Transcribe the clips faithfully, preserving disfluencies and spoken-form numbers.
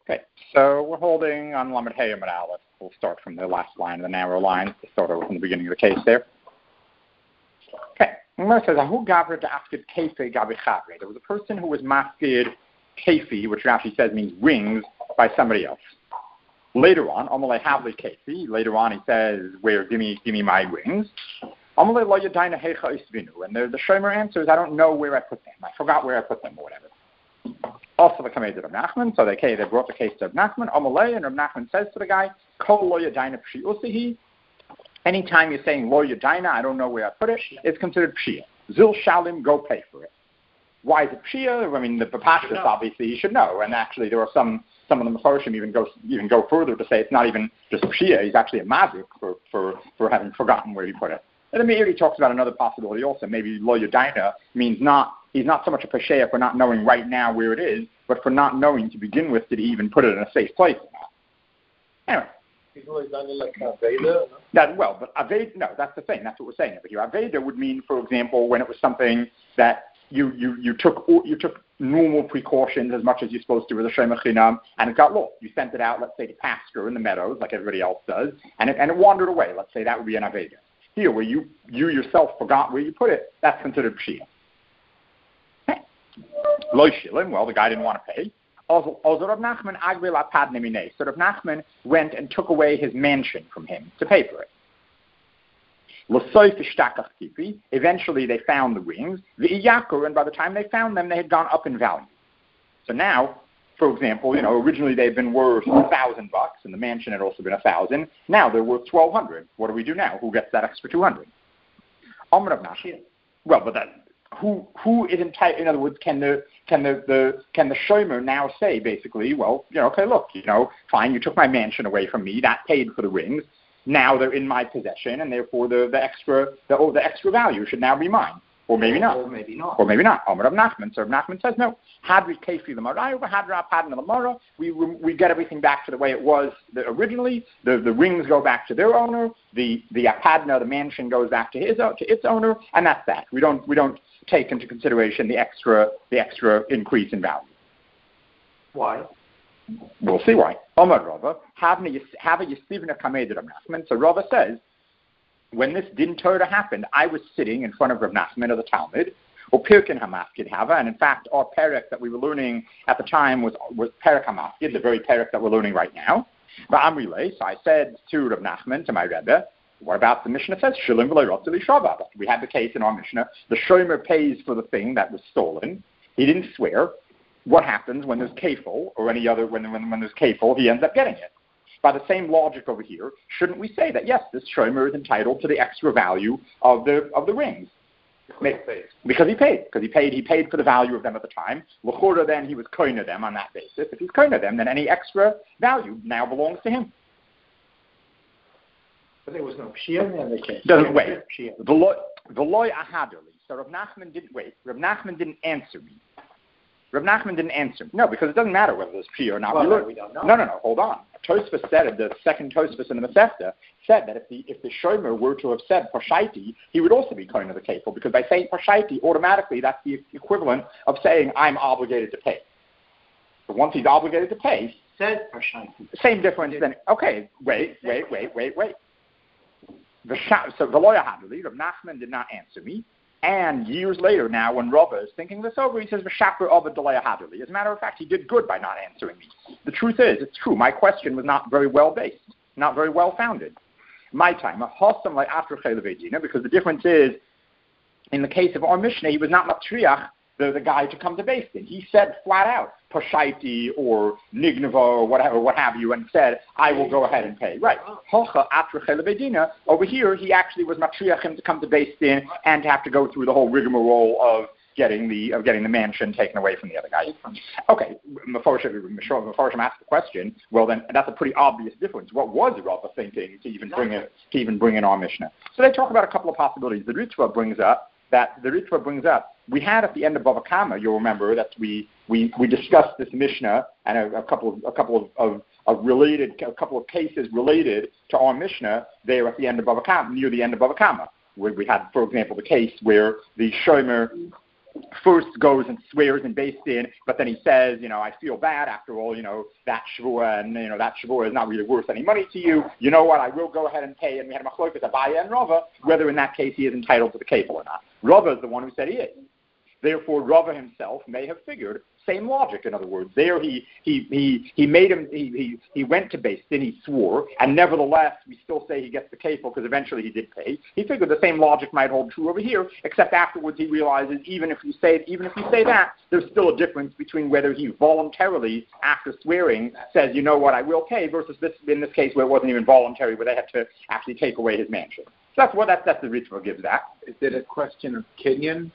Okay, so we're holding on Lamed Hayim at Aleph. We'll start from the last line of the narrow line, sort of from the beginning of the case there. Okay, Gemara says, "Ahu gavra da'afkid kefi gabi chavre." There was a person who was mafkid kefi, which Rashi says means wings, by somebody else. Later on, Amalei havli kefi. Later on, he says, "Where? Give me, give me my wings." Amalei lo yadayna hecha isvinu. And the, the shomer answers, "I don't know where I put them. I forgot where I put them, or whatever." Also the Kamei of Nachman, so they, okay, they brought the case to Nachman, Amalei, and Nachman says to the guy, Kol lo yadayna pshi'usihi. Anytime you're saying lo yadayna, I don't know where I put it, it's considered pshia. Zil shalim, go pay for it. Why is it pshia? I mean, the Papashas, obviously, you should know, and actually there are some, some of the Mefarshim even go, even go further to say it's not even just pshia, he's actually a mazik for, for, for having forgotten where he put it. And then he talks about another possibility also, maybe lo yadayna means not, he's not so much a pesheya for not knowing right now where it is, but for not knowing to begin with, did he even put it in a safe place or not? Anyway. That, well, but Aveda, no, that's the thing. That's what we're saying over here. Aveda would mean, for example, when it was something that you, you, you took you took normal precautions as much as you're supposed to with a Shema Chinam, and it got lost. You sent it out, let's say, to pasture in the meadows, like everybody else does, and it, and it wandered away. Let's say that would be an Aveda. Here, where you, you yourself forgot where you put it, that's considered Pshia. Lo shilim, well, the guy didn't want to pay. Also, Rav Nachman agbil apad nemine. So Rav Nachman went and took away his mansion from him to pay for it. L'soif ishtakach kipi. Eventually, they found the wings. V'iyakur, and by the time they found them, they had gone up in value. So now, for example, you know, originally they'd been worth a thousand bucks, and the mansion had also been a thousand. Now they're worth twelve hundred. What do we do now? Who gets that extra two hundred? Amr Rav Nachman. Well, but that. Who who is entitled? In other words, can the can the, the can the shomer now say basically, well, you know, okay, look, you know, fine, you took my mansion away from me, that paid for the rings. Now they're in my possession, and therefore the, the extra the oh, the extra value should now be mine, or maybe not, or maybe not, or maybe not. Amar Rav Nachman. So Rav Nachman says no. Hadri kefi l'marai over hadra padan l'mara. We we get everything back to the way it was originally. The the rings go back to their owner. The the apadna, the mansion, goes back to his to its owner, and that's that. We don't we don't. take into consideration the extra the extra increase in value. Why? We'll see why. Omar Rava, have a yesivna kamed Rav Nachman. So Rava says, when this din Torah happened, I was sitting in front of Rav Nachman of the Talmud, or Pirkin Hamafkid Hava, and in fact, our perek that we were learning at the time was was Perek Hamafkid, the very perek that we're learning right now. But Amrile, so I said to Rav Nachman, to my Rebbe, what about the Mishnah says, Shilim v'lo rotzeli shava? We had the case in our Mishnah. The shomer pays for the thing that was stolen. He didn't swear. What happens when there's kafel, or any other, when, when, when there's kafel, he ends up getting it. By the same logic over here, shouldn't we say that, yes, this shomer is entitled to the extra value of the of the rings? Because he paid. Because he paid. Because he paid, he paid for the value of them at the time. L'chora, then he was koina them on that basis. If he's koina them, then any extra value now belongs to him. But there was no pshia in the case. Doesn't wait. V'loy ahadali. So Rav Nachman didn't wait. Rav Nachman didn't answer me. Rav Nachman didn't answer me. No, because it doesn't matter whether there's pshia or not. Well, we no, we don't know. No, no, no. Hold on. Tosfos said it. The second Tosfos in the Masechta said that if the if the shomer were to have said pashaiti, he would also be kohen of the kefil, because by saying pashaiti, automatically that's the equivalent of saying I'm obligated to pay. So once he's obligated to pay, said pashaiti. Same difference. Then okay, wait, wait, wait, wait, wait. So Veloya Hadali, Rav Nachman did not answer me. And years later now, when Rava is thinking this over, he says, V'shaper Avad Delaya Hadali. As a matter of fact, he did good by not answering me. The truth is, it's true, my question was not very well based, not very well founded. My time, a hosam like after Chaylevedina, because the difference is, in the case of our Mishnah, he was not matriach, the, the guy to come to Beis Din. He said flat out, Pashaiti or Nignava or whatever, what have you, and said, I will go ahead and pay. Right. Hocha atra chelevedina. Over here, he actually was matriach him to come to Beis Din and to have to go through the whole rigmarole of getting the of getting the mansion taken away from the other guy. Okay, Mefarshim asked the question. Well, then that's a pretty obvious difference. What was Rava thinking to even bring it to even bring in our Mishnah? So they talk about a couple of possibilities. The Ritva brings up that the Ritva brings up. We had at the end of Bava Kama, you'll remember that we we, we discussed this Mishnah and a, a couple of a couple of, of, of related a couple of cases related to our Mishnah there at the end of Bava Kama, near the end of Bava Kama. We, we had, for example, the case where the shomer first goes and swears in Beis Din, but then he says, you know, I feel bad after all, you know, that shvua and, you know, that shvua is not really worth any money to you. You know what, I will go ahead and pay. And we had a machlokas Abaye and Rava, whether in that case he is entitled to the kefil or not. Rava is the one who said he is. Therefore, Rava himself may have figured, same logic, in other words. There he he he, he made him, he, he, he went to Beis Din, he swore, and nevertheless, we still say he gets the kefil because eventually he did pay. He figured the same logic might hold true over here, except afterwards he realizes even if you say even if you say that, there's still a difference between whether he voluntarily, after swearing, says, you know what, I will pay, versus this in this case where it wasn't even voluntary, where they had to actually take away his mansion. So that's what that's, that's the ritual gives that. Is it a question of Kinyan?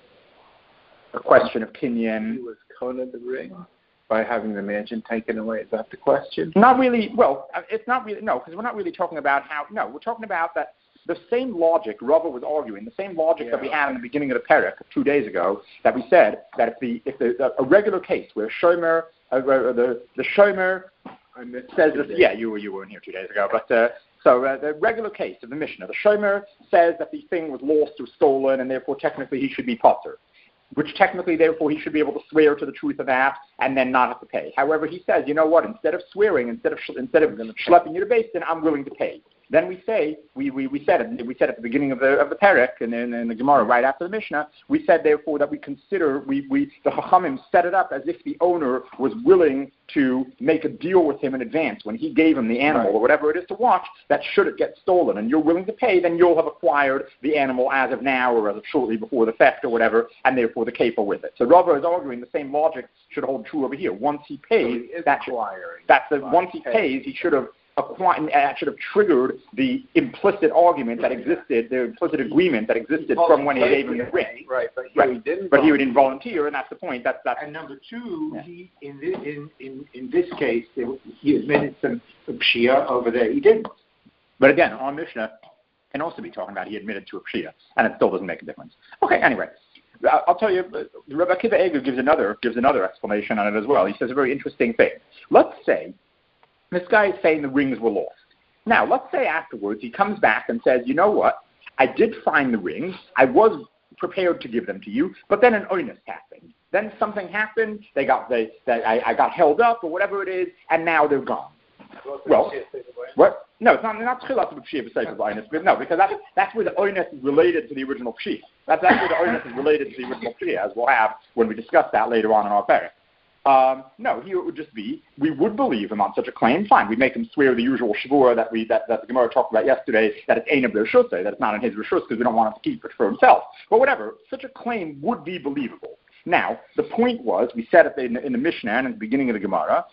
A question of Kinyan. He was Kona the ring by having the mansion taken away. Is that the question? Not really. Well, it's not really. No, because we're not really talking about how. No, we're talking about that the same logic Rava was arguing, the same logic yeah. that we had in the beginning of the Perek two days ago, that we said that if the if the a regular case where Shomer uh, the the Shomer says this, yeah, you were you weren't here two days ago, but. Uh, So uh, the regular case of the Mishnah, the Shomer says that the thing was lost or stolen, and therefore technically he should be potter, which technically therefore he should be able to swear to the truth of that and then not have to pay. However, he says, you know what? Instead of swearing, instead of sh- instead of schlepping you to Beis Din, I'm willing to pay. Then we say we, we, we said it we said at the beginning of the of the Perek and then in the Gemara right after the Mishnah, we said therefore that we consider we, we the Chachamim set it up as if the owner was willing to make a deal with him in advance when he gave him the animal right. or whatever it is to watch, that should it get stolen and you're willing to pay, then you'll have acquired the animal as of now or as of shortly before the theft or whatever, and therefore the kefil with it. So Rava is arguing the same logic should hold true over here. Once he pays, so that should, that's the once he pays, he should have acquired, uh, should have triggered the implicit argument that existed, the implicit agreement that existed from when he gave him the ring. Right, but here right. he didn't. But here he didn't volunteer, and that's the point. That's that's. And number two, yeah. he in, this, in in in this case, there, he admitted some pshia over there. He didn't. But again, our Mishnah can also be talking about he admitted to a pshia, and it still doesn't make a difference. Okay, anyway. I'll tell you, Rabbi Akiva Eger gives another gives another explanation on it as well. He says a very interesting thing. Let's say this guy is saying the rings were lost. Now, let's say afterwards he comes back and says, you know what, I did find the rings. I was prepared to give them to you, but then an oinus happened. Then something happened. They got they, they I, I got held up or whatever it is, and now they're gone. Well, what? No, it's not not tchilas of pshia b'sefer b'oinus, but no, because that's that's where the oinus is related to the original pshia. That's that's where the oinus is related to the original pshia, as we'll have when we discuss that later on in our Perek. Um, no, here it would just be, we would believe him on such a claim, fine. We'd make him swear the usual shvur that we that, that the Gemara talked about yesterday, that it's ein of their shusay, that it's not in his rishus because we don't want him to keep it for himself. But whatever, such a claim would be believable. Now, the point was, we said it in, in the Mishnah and at the beginning of the Gemara,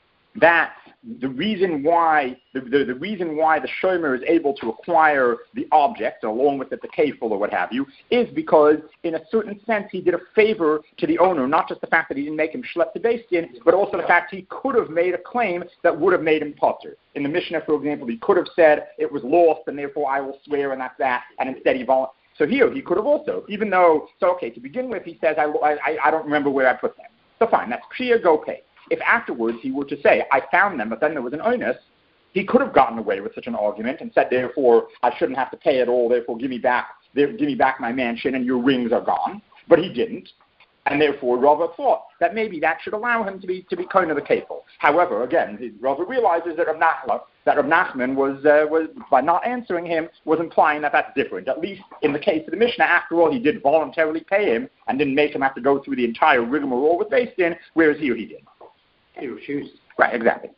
that the reason why the, the, the reason why the shomer is able to acquire the object along with it, the kefil or what have you, is because in a certain sense he did a favor to the owner, not just the fact that he didn't make him schlep to Beis Din, but also the fact he could have made a claim that would have made him potter. In the Mishnah, for example, he could have said it was lost and therefore I will swear and that's that, and instead he volunteered. So here he could have also, even though, so okay, to begin with he says, I, I, I don't remember where I put them. So fine, that's pshia, go pay. If afterwards he were to say, I found them, but then there was an onus, he could have gotten away with such an argument and said, therefore, I shouldn't have to pay at all, therefore give me back give me back my mansion and your rings are gone. But he didn't. And therefore, Rava thought that maybe that should allow him to be to be kind of the kefil. However, again, Rava realizes that Rav Nachman, that Rav Nachman was, uh, was, by not answering him, was implying that that's different. At least in the case of the Mishnah, after all, he did voluntarily pay him and didn't make him have to go through the entire rigmarole with Beis Din, whereas here he did. He refused. Right, exactly.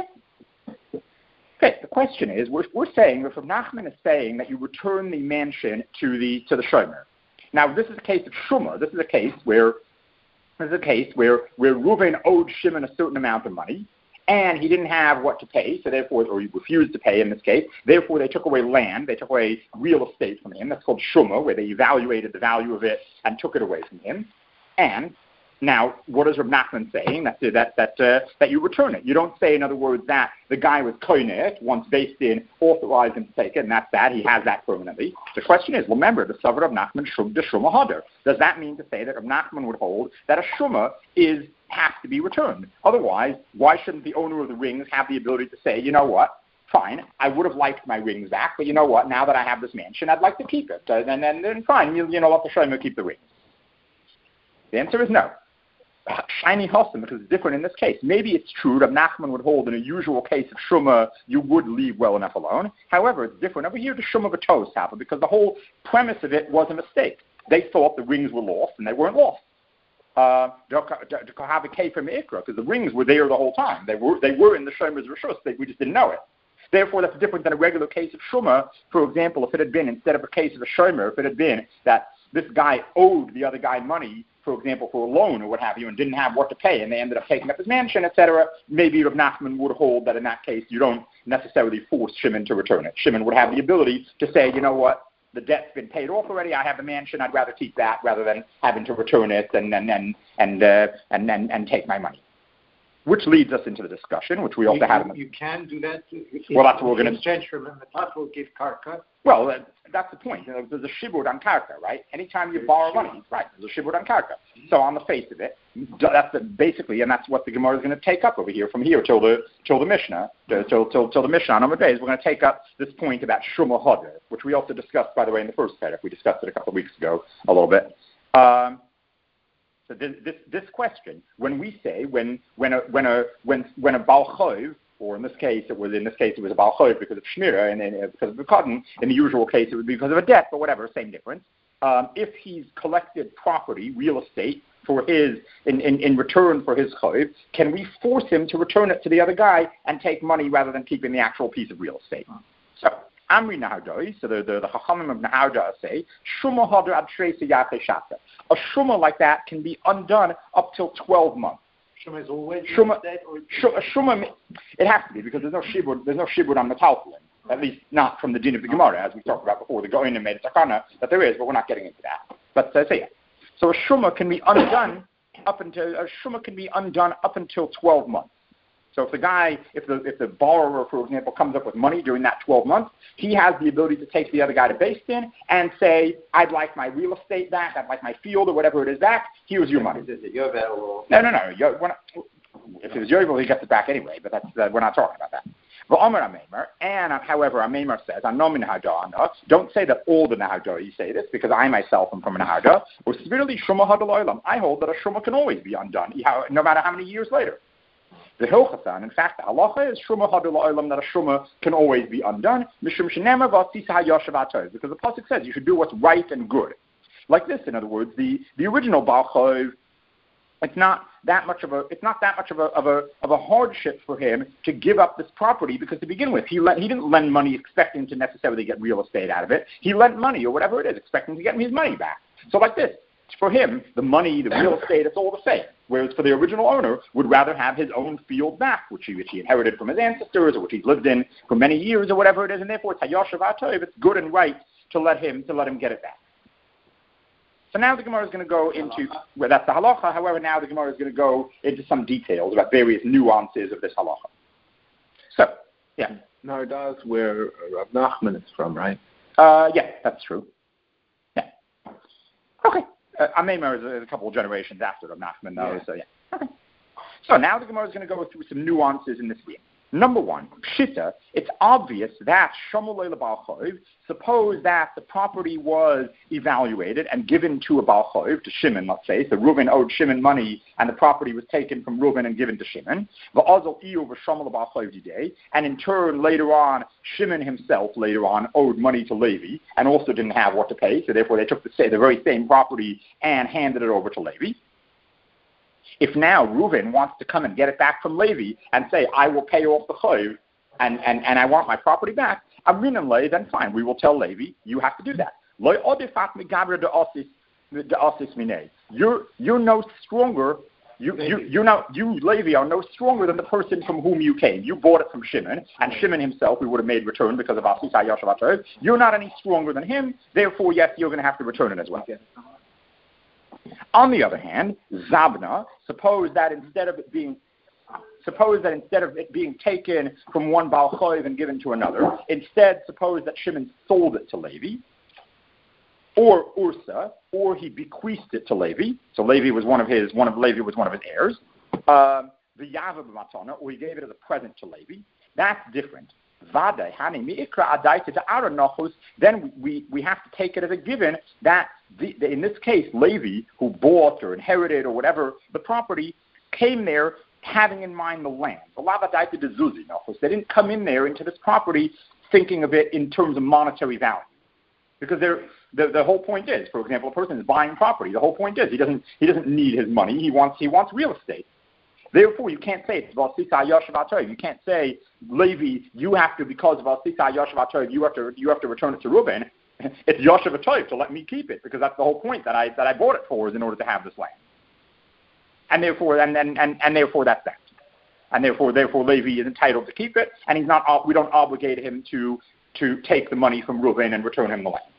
Okay, the question is, we're, we're saying, if Rav Nachman is saying that you return the mansion to the to the shomer. Now, this is a case of Shumah. This is a case where this is a case where where Reuven owed Shimon a certain amount of money, and he didn't have what to pay, so therefore, or he refused to pay in this case. Therefore, they took away land, they took away real estate from him. That's called Shumah, where they evaluated the value of it and took it away from him. And now, what is Rav Nachman saying? That that that uh, that you return it. You don't say, in other words, that the guy was koineh once Beis Din authorized him to take it, and that's that. He has that permanently. The question is, remember, the Savar of Nachman shum de shuma hadar. Does that mean to say that Rav Nachman would hold that a shuma is has to be returned? Otherwise, why shouldn't the owner of the rings have the ability to say, you know what? Fine, I would have liked my rings back, but you know what? Now that I have this mansion, I'd like to keep it, uh, and then then fine, you, you know, let the shomer keep the rings. The answer is no. Shiny Hossam, because it's different in this case. Maybe it's true that Nachman would hold in a usual case of Shuma, you would leave well enough alone. However, it's different. Over here, the Shuma V'tos happened because the whole premise of it was a mistake. They thought the rings were lost, and they weren't lost. Uh, because the rings were there the whole time. They were they were in the Shomer's Rishus. We just didn't know it. Therefore, that's different than a regular case of Shuma. For example, if it had been, instead of a case of a Shomer, if it had been that this guy owed the other guy money, for example, for a loan or what have you, and didn't have what to pay, and they ended up taking up his mansion, et cetera, maybe Rav Nachman would hold that in that case you don't necessarily force Shimon to return it. Shimon would have the ability to say, you know what, the debt's been paid off already, I have the mansion, I'd rather keep that rather than having to return it and and and and uh, and, and, and take my money. Which leads us into the discussion, which we also you, had. You, you can do that. Well, that's what we're going to exchange from the top will give karka. Well, uh, that's the point. You know, there's a shibud on karka, right? Anytime you borrow money, right? There's a shibud on karka. So on the face of it, that's the, basically, and that's what the Gemara is going to take up over here from here till the till the Mishnah, till till till the Mishnah on Amud Beis. We're going to take up this point about shuma hader, which we also discussed, by the way, in the first paragraph. We discussed it a couple of weeks ago, a little bit. Um, So this, this this question, when we say when when a when a when when a Baal Chov, or in this case it was in this case it was a Baal Chov because of Shmira and, and because of the cotton, in the usual case it would be because of a debt, but whatever, same difference. Um, if he's collected property, real estate, for his in, in, in return for his Chov, can we force him to return it to the other guy and take money rather than keeping the actual piece of real estate? So Amri Nahardoi, so the the, the Chachamim of Naharda say, Shuma Hadar Ad Shrei Yache Shata. A Shuma like that can be undone up till twelve months. Shuma is always Shuma, dead, or Shuma, Shuma, it has to be because there's no shibud, there's no shibud on metalflin, at least not from the din of the Gemara, as we talked about before. The Goin and made a takana that there is, but we're not getting into that. But uh, so yeah, so a Shuma can be undone up until a Shuma can be undone up until twelve months. So if the guy, if the if the borrower, for example, comes up with money during that twelve months, he has the ability to take the other guy to Beis Din and say, I'd like my real estate back, I'd like my field or whatever it is back, here's your money. Is it Yovel or... No, no, no. Yo, not, if it was Yovel, he gets it back anyway, but that's uh, we're not talking about that. And however, Ameimar says, don't say that all the Nahardoi say this, because I myself am from a Naharda. I hold that a Shuma can always be undone, no matter how many years later. The Hilchatan, in fact, the halacha is Shuma Hadul Olam, that a Shuma can always be undone, because the pasuk says you should do what's right and good. Like this, in other words, the, the original Baal Chov, it's not that much of a it's not that much of a of a of a hardship for him to give up this property, because to begin with, he lent, he didn't lend money expecting to necessarily get real estate out of it. He lent money or whatever it is, expecting to get his money back. So like this, for him, the money, the real estate, it's all the same. Whereas for the original owner, would rather have his own field back, which he, which he inherited from his ancestors, or which he's lived in for many years, or whatever it is, and therefore it's hayashav atov, it's good and right to let him to let him get it back. So now the Gemara is going to go into, well, that's the halacha. However, now the Gemara is going to go into some details about various nuances of this halacha. So, yeah. Narda is where Rav Nachman is from, right? Uh, yeah, that's true. Yeah. Okay. Uh, Ameimar is a couple of generations after Rav Nachman, though, yeah. So yeah. Okay. So now the Gemara is going to go through some nuances in this theme. Number one, Pshita, it's obvious that Shomolei Baal Chov, suppose that the property was evaluated and given to a Baal Chov, to Shimon, let's say, so Reuven owed Shimon money and the property was taken from Reuven and given to Shimon, and in turn, later on, Shimon himself, later on, owed money to Levi and also didn't have what to pay, so therefore they took the, the very same property and handed it over to Levi. If now Reuven wants to come and get it back from Levi and say, I will pay off the chayv and, and, and I want my property back, Amrinan lay, then fine, we will tell Levi, you have to do that. You're, you're no stronger, you, you, you're not, you, Levi, are no stronger than the person from whom you came. You bought it from Shimon, and Shimon himself, we would have made return because of Asisa Yashav. You're not any stronger than him, therefore, yes, you're going to have to return it as well. On the other hand, Zabna, suppose that instead of it being, suppose that instead of it being taken from one Baal Chov and given to another, instead suppose that Shimon sold it to Levi, or Ursa, or he bequeathed it to Levi. So Levi was one of his, one of Levi was one of his heirs. The Yavav Matana, or he gave it as a present to Levi. That's different. Then we, we, we have to take it as a given that the, the, in this case, Levi, who bought or inherited or whatever the property, came there having in mind the land. They didn't come in there into this property thinking of it in terms of monetary value. Because the, the whole point is, for example, a person is buying property. The whole point is he doesn't he doesn't need his money. He wants he wants real estate. Therefore, you can't say it's about Sisa Yashav HaTorah. You can't say, Levi, you have to, because of Sisa Yashav HaTorah, you have to you have to return it to Reuben. It's Yashav HaTorah to let me keep it, because that's the whole point that I that I bought it for, is in order to have this land. And therefore, and and, and, and therefore that's that. And therefore, therefore, Levi is entitled to keep it, and he's not. We don't obligate him to to take the money from Reuben and return him the land.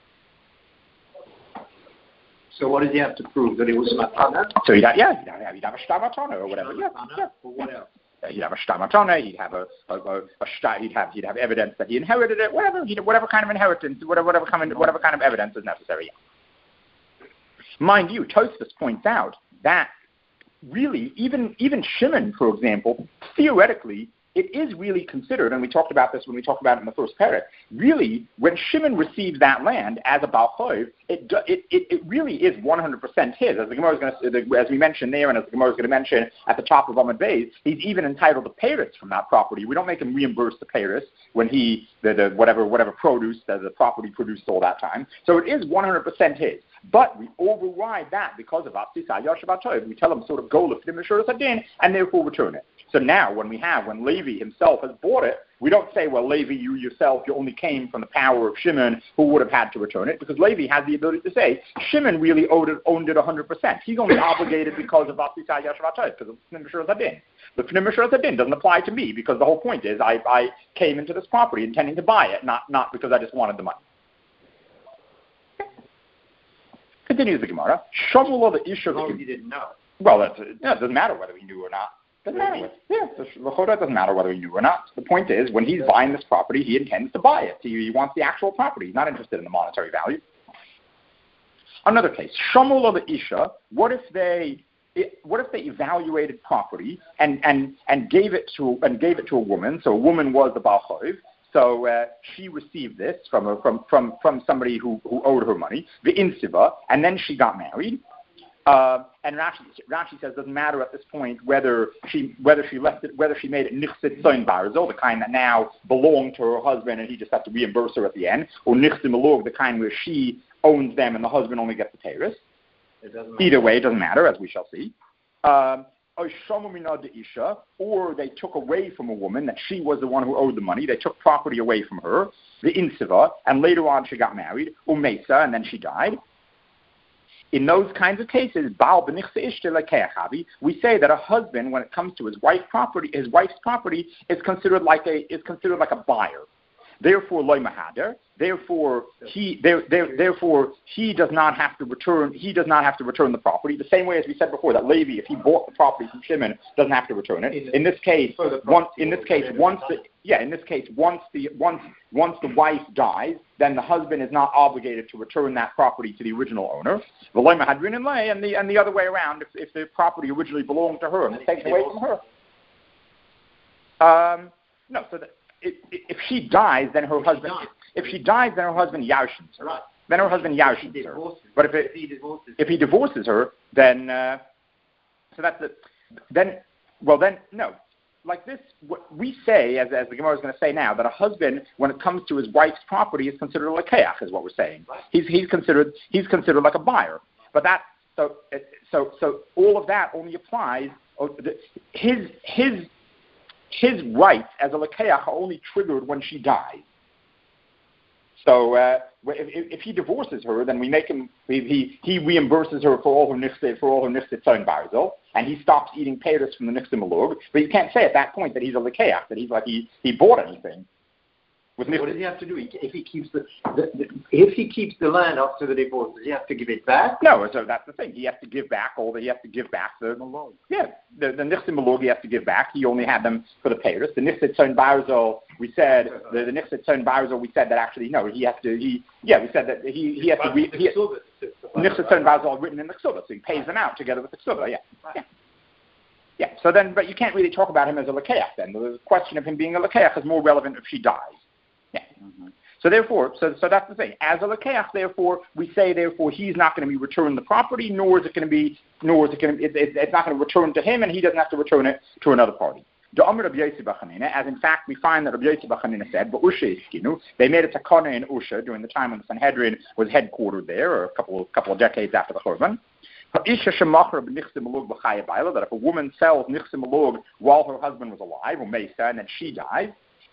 So what does he have to prove? That he was matana? So he'd have, yeah, he'd have, he'd have a shtar matana or whatever. Yeah, yeah. Or what else? He'd have a shtar matana. He'd have a, a, a, a shtar, He'd have he'd have evidence that he inherited it. Whatever, he'd, whatever kind of inheritance, whatever whatever kind of whatever kind of evidence is necessary. Yeah. Mind you, Tosfos points out that really, even even Shimon, for example, theoretically, it is really considered, and we talked about this when we talked about it in the first parak, really, when Shimon receives that land as a Baal Chayv, it, it, it, it really is one hundred percent his. As the Gemara is going to, as we mentioned there, and as the Gemara is going to mention at the top of Amud Beis, he's even entitled to payros from that property. We don't make him reimburse the payros when he, the, the whatever whatever produce that the property produced all that time. So it is one hundred percent his. But we override that because of Sisa Yashav HaTorah. We tell him sort of go l'fnim Mishuras Hadin and therefore return it. So now when we have, when Levi himself has bought it, we don't say, well, Levi, you yourself, you only came from the power of Shimon, who would have had to return it, because Levi has the ability to say, Shimon really owed it, owned it one hundred percent. He's only obligated because of Sisa Yashav HaTorah, because of l'fnim Mishuras Hadin. The l'fnim Mishuras Hadin doesn't apply to me, because the whole point is I, I came into this property intending to buy it, not, not because I just wanted the money. Continues the Gemara. Shamula the Isha. No, he didn't know. Well, that's, yeah, it doesn't matter whether he knew or not. Doesn't matter. Yeah, the doesn't matter whether he knew or not. The point is, when he's buying this property, he intends to buy it. He, he wants the actual property. He's not interested in the monetary value. Another case. Shamula the Isha. What if they? It, what if they evaluated property and, and, and gave it to and gave it to a woman? So a woman was the Baal Chayv. So uh, she received this from a, from from from somebody who, who owed her money, the insiva, and then she got married. Uh, and Rashi, Rashi says it doesn't matter at this point whether she whether she left it whether she made it nichsit soin barzo, the kind that now belonged to her husband and he just has to reimburse her at the end, or nichsit malog, the kind where she owns them and the husband only gets the payros. Either way, it doesn't matter, as we shall see. Um, or they took away from a woman that she was the one who owed the money. They took property away from her, the insiva, and later on she got married, umesa, and then she died. In those kinds of cases, we say that a husband, when it comes to his wife's property, his wife's property is considered like a is considered like a buyer. Therefore, loy mahader. Therefore, he there, there, therefore he does not have to return. He does not have to return the property. The same way as we said before, that Levi, if he bought the property from Shimon, doesn't have to return it. In this case, once in this case, once the yeah, in this case, once the once once the wife dies, then the husband is not obligated to return that property to the original owner. The loy mahadrin and lay, and the and the other way around, if if the property originally belonged to her and it's taken away from her. Um, no, so that. If, if she dies, then her husband. If she dies, then her husband yarshins her. Right. Then her husband yarshins her. But if it, if he divorces, if he divorces her, then uh, so that's the then. Well, then no. Like this, what we say, as as the Gemara is going to say now, that a husband, when it comes to his wife's property, is considered a lekeach, is what we're saying. Right. He's he's considered he's considered like a buyer. But that so so so all of that only applies. His his. His rights as a lekeach are only triggered when she dies. So uh, if, if he divorces her, then we make him he he, he reimburses her for all her nichsit for all her nichsit son barzel, and he stops eating payros from the nichsit malug. But you can't say at that point that he's a lekeach, that he's like he, he bought anything. What does he have to do if he keeps the, the, the if he keeps the land after the divorce? Does he have to give it back? No, so that's the thing. He has to give back all the. He has to give back the malog. Yeah, the the nichsit malog he has to give back. He only had them for the payros. The nichsit son barzel, we said the, the nichsit son barzel. We said that actually no, he has to. He yeah, we said that he he has to. Re, he, nichsit son barzel written in the ksuba, so he pays them out together with the ksuba. Yeah. yeah. Yeah. So then, but you can't really talk about him as a lekeach. Then the question of him being a lekeach is more relevant if she dies. Yeah. Mm-hmm. So therefore, so so that's the thing. As a lekeach, therefore, we say therefore he's not going to be returned the property, nor is it going to be, nor is it going to, it, it, it's not going to return to him, and he doesn't have to return it to another party. The Amr Rabbi Yossi bar Chanina, as in fact we find that Rabbi Yossi bar Chanina said, but Usha iskinu, they made a takana in Usha during the time when the Sanhedrin was headquartered there, or a couple couple of decades after the Churban. That if a woman sells nichse malug while her husband was alive, or mesa, and then she dies,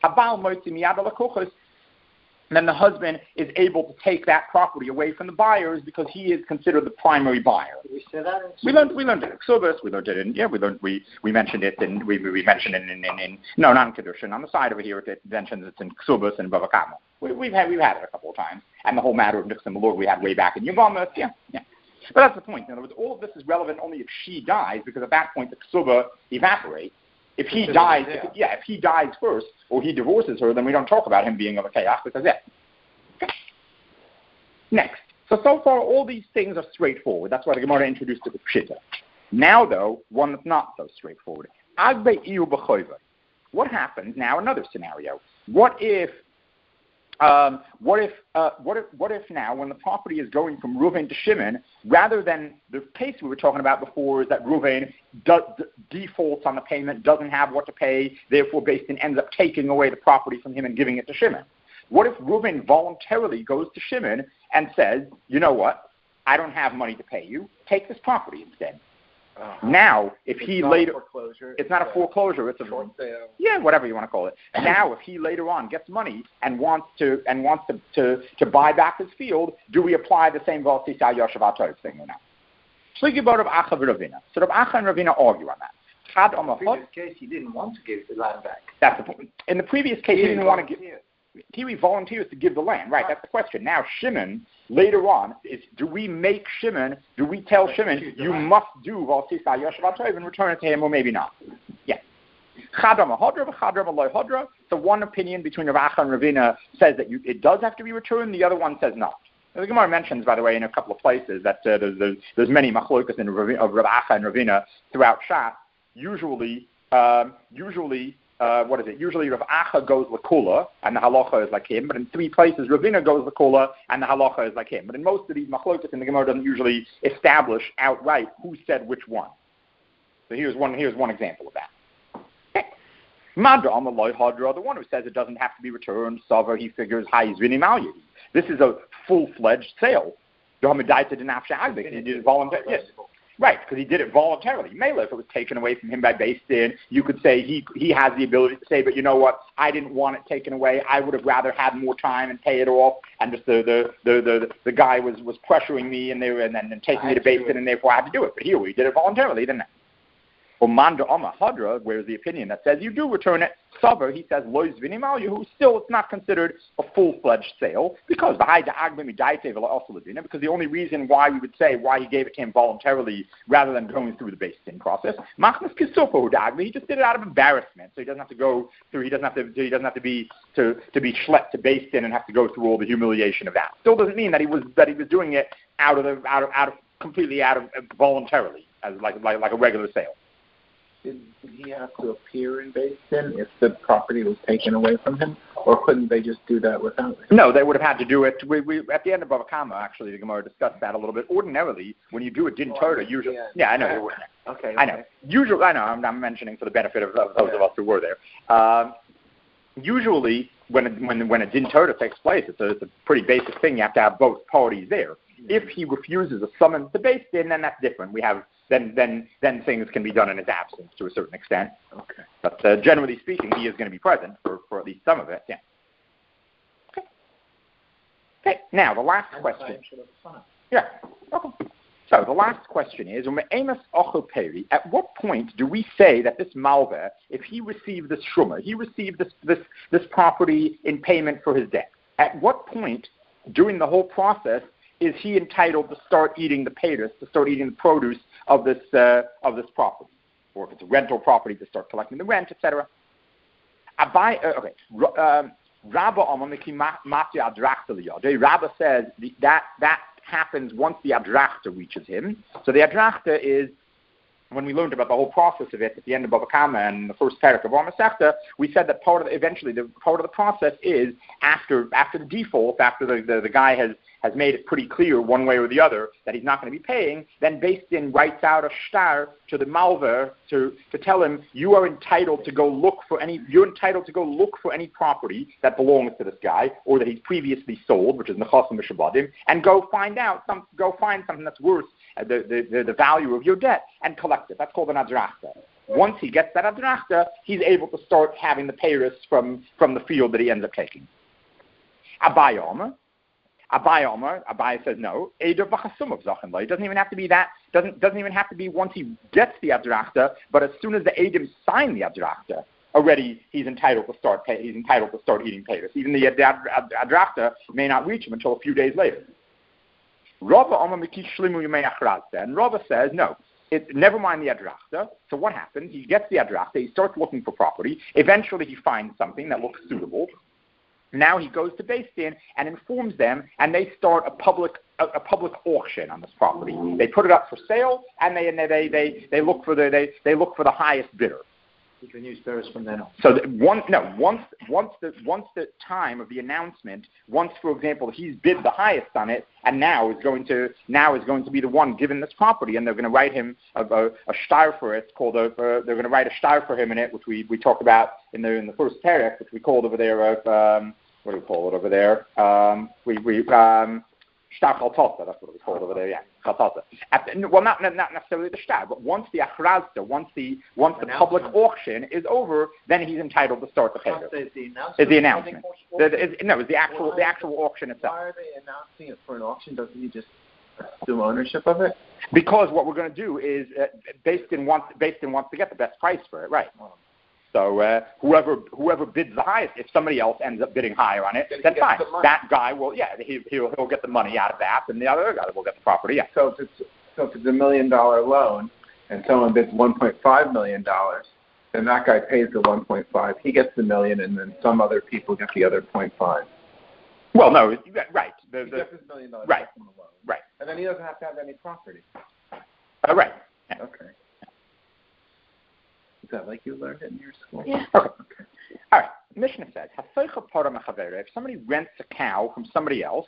then the husband is able to take that property away from the buyers because he is considered the primary buyer. We said that. We learned we learned it in Ksubas. We learned it in yeah. We learned we, we mentioned it in we we mentioned it in, in, in no not in Kedushin. On the side over here it mentions it's in Ksubas and Bava Kama. We, we've had we've had it a couple of times, and the whole matter of nichse malug we had way back in Yevamos. Yeah, yeah. But that's the point. In other words, all of this is relevant only if she dies, because at that point the ksuba evaporates. If he Because dies, he's if, there. yeah, if he dies first or he divorces her, then we don't talk about him being of a kayach because yeah. Okay. Next, so so far all these things are straightforward. That's why the Gemara introduced it with pshita. Now though, one that's not so straightforward. Agbe iu b'choiva. What happens now? Another scenario. What if? Um, what if, uh, what if, what if now, when the property is going from Reuven to Shimon, rather than the case we were talking about before, is that Reuven does, d- defaults on the payment, doesn't have what to pay, therefore Beis Din ends up taking away the property from him and giving it to Shimon. What if Reuven voluntarily goes to Shimon and says, you know what, I don't have money to pay you, take this property instead. Uh-huh. Now, if it's he not later, a foreclosure, it's not a foreclosure, it's a short sale. Yeah, whatever you want to call it. Now, if he later on gets money and wants to and wants to, to, to buy back his field, do we apply the same Valtisa Yoshav Atov thing or not? So Rav Acha and Ravina. So Rav Acha and Ravina argue on that. Had In the previous case, he didn't want to give the land back. That's the point. In the previous case, he, He didn't want to give. He volunteers to give the land, right? That's the question. Now, Shimon later on is: do we make Shimon? Do we tell Shimon you must do Valtisa Yoshav Atov and return it to him, or maybe not? Yeah. So one opinion between Rav Acha and Ravina says that you, it does have to be returned. The other one says not. Now, the Gemara mentions, by the way, in a couple of places that uh, there's, there's, there's many machlokas in Rav, of Rav Acha and Ravina throughout Shas. Usually, um, usually, uh, what is it? Usually Rav Acha goes l'kula and the halacha is like him. But in three places, Ravina goes l'kula and the halacha is like him. But in most of these machlokas, in the Gemara doesn't usually establish outright who said which one. So here's one. Here's one example of that. Madra Amaloi Hadra, the one who says it doesn't have to be returned, Savar, he figures, this is a full-fledged sale. He did it voluntarily. Yes. Right, because he did it voluntarily. Mela, if it was taken away from him by Beis Din, you could say he he has the ability to say, but you know what, I didn't want it taken away. I would have rather had more time and pay it off. And just the the the the, the guy was, was pressuring me and they were and then and taking me to Beis Din, and therefore I had to do it. But here we did it voluntarily, didn't it? Or Manda Oma Hadra, where's the opinion that says you do return it. Savar, he says, Lois Vinimal, who still it's not considered a full-fledged sale, because because the only reason why we would say why he gave it to him voluntarily rather than going through the Beis Din process, he just did it out of embarrassment, so he doesn't have to go through, he doesn't have to, he doesn't have to be to, to be schlepped to Beis Din and have to go through all the humiliation of that. Still doesn't mean that he was that he was doing it out of the out of out of completely out of uh, voluntarily as like like like a regular sale. Did, did he have to appear in Beis Din if the property was taken away from him, or couldn't they just do that without him? No, they would have had to do it. We, we at the end of Bava Kama, actually, the Gemara discussed that a little bit. Ordinarily, when you do a din Torah, usually, yeah, yeah, I know you wouldn't. Okay, okay, I know. Usually, I know. I'm, I'm mentioning for the benefit of, of those of us who were there. Um, usually, when a, when when a din Torah takes place, it's a, it's a pretty basic thing. You have to have both parties there. If he refuses a summons to Beis Din, then that's different. We have then then then things can be done in his absence to a certain extent. Okay. But uh, generally speaking, he is going to be present for, for at least some of it. Yeah. Okay. Okay. Now the last and question. Yeah. Okay. So the last question is: at what point do we say that this malveh, if he received this shumah, he received this this this property in payment for his debt? At what point during the whole process is he entitled to start eating the payers, to start eating the produce of this uh, of this property, or if it's a rental property, to start collecting the rent, et cetera. Abai, uh, okay, um, Rabba Rabba says that that happens once the adrachta reaches him. So the adrachta is when we learned about the whole process of it at the end of Bava Kama and the first parak of Our Masechta, we said that part of the, eventually the part of the process is after after the default, after the, the, the guy has, has made it pretty clear one way or the other that he's not going to be paying, then Beis Din writes out a shtar to the malver to, to tell him you are entitled to go look for any you're entitled to go look for any property that belongs to this guy or that he's previously sold, which is nechasim v'shabadim, and go find out some go find something that's worth The, the, the value of your debt and collect it. That's called an adrachta. Once he gets that adrachta, he's able to start having the payros from, from the field that he ends up taking. Abai Omer, Abai Omer, Abai says no. Eder v'chasum of zachin lo. It doesn't even have to be that. Doesn't doesn't even have to be once he gets the adrachta. But as soon as the edim sign the adrachta, already he's entitled to start pay, he's entitled to start eating payros. Even the adrachta may not reach him until a few days later. Rava and Rava says, no, it, never mind the adrachta. So what happens? He gets the adrachta, he starts looking for property. Eventually he finds something that looks suitable. Now he goes to Beis Din and informs them, and they start a public a, a public auction on this property. They put it up for sale, and they and they they, they look for the they, they look for the highest bidder. You can use payros from then on. So that one, no, once once the once the time of the announcement, once for example he's bid the highest on it, and now is going to now is going to be the one given this property, and they're going to write him a, a, a shtar for it. It's called a, uh, they're going to write a shtar for him in it, which we, we talked about in the in the first parak, which we called over there of um, what do we call it over there? Um, we we um, shtar chaltasa, that's what it was called over there. Yeah, chaltasa. Well, not not necessarily the shtar, but once the achrazta, once the once the public auction is over, then he's entitled to start the payment. Is the announcement? Is the announcement? The, is, no, it's the actual the actual auction itself. Why are they announcing it for an auction? Doesn't he just assume ownership of it? Because what we're going to do is uh, Beis Din wants Beis Din wants to get the best price for it, right? So uh, whoever whoever bids the highest, if somebody else ends up bidding higher on it, then fine. That guy will, yeah, he, he'll he'll get the money out of that, and the other guy will get the property. Yeah. So if it's so if it's a million dollar loan, and someone bids one point five million dollars, then that guy pays the one point five. He gets the million, and then some other people get the other point five. Well, no, right. The, he the, gets his million dollars right. from the loan, right, and then he doesn't have to have any property. Uh, right. Yeah. Okay. Is that like you learned it in your school? Yeah. Okay. okay. All right. Mishnah says, if somebody rents a cow from somebody else,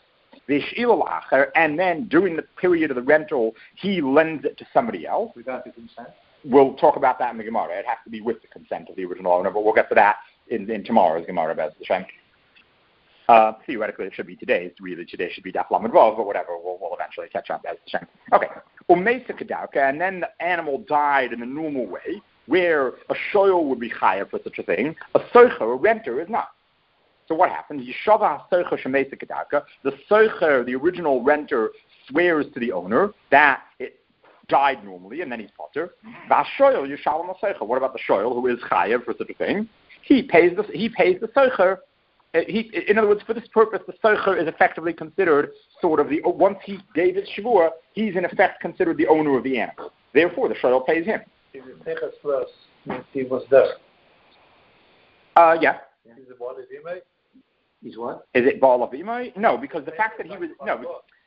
and then during the period of the rental, he lends it to somebody else. Without the consent? We'll talk about that in the Gemara. It has to be with the consent of the original owner, but we'll get to that in, in tomorrow's Gemara, Bez Hashem. Uh, theoretically, it should be today's. Really, today should be Daf Lamed Vav, but whatever. We'll, we'll eventually catch up, Bez Hashem. Okay. Umeisa Kedauka, and then the animal died in the normal way, where a shoyl would be chayav for such a thing, a soicher, a renter, is not. So what happens? Yishava soicher shemeisa kedaka. The soicher, the original renter, swears to the owner that it died normally, and then he's potter. Vashoyl yishalom soicher. What about the shoyl who is chayav for such a thing? He pays the he pays the soicher. He, in other words, for this purpose, the soicher is effectively considered sort of the once he gave his shavua, he's in effect considered the owner of the animal. Therefore, the shoyl pays him. Is it Teches plus means he was there? Uh, yeah. Is it Baal Avimai? He's what? Is it Baal of Imai? No, because the fact that he was no.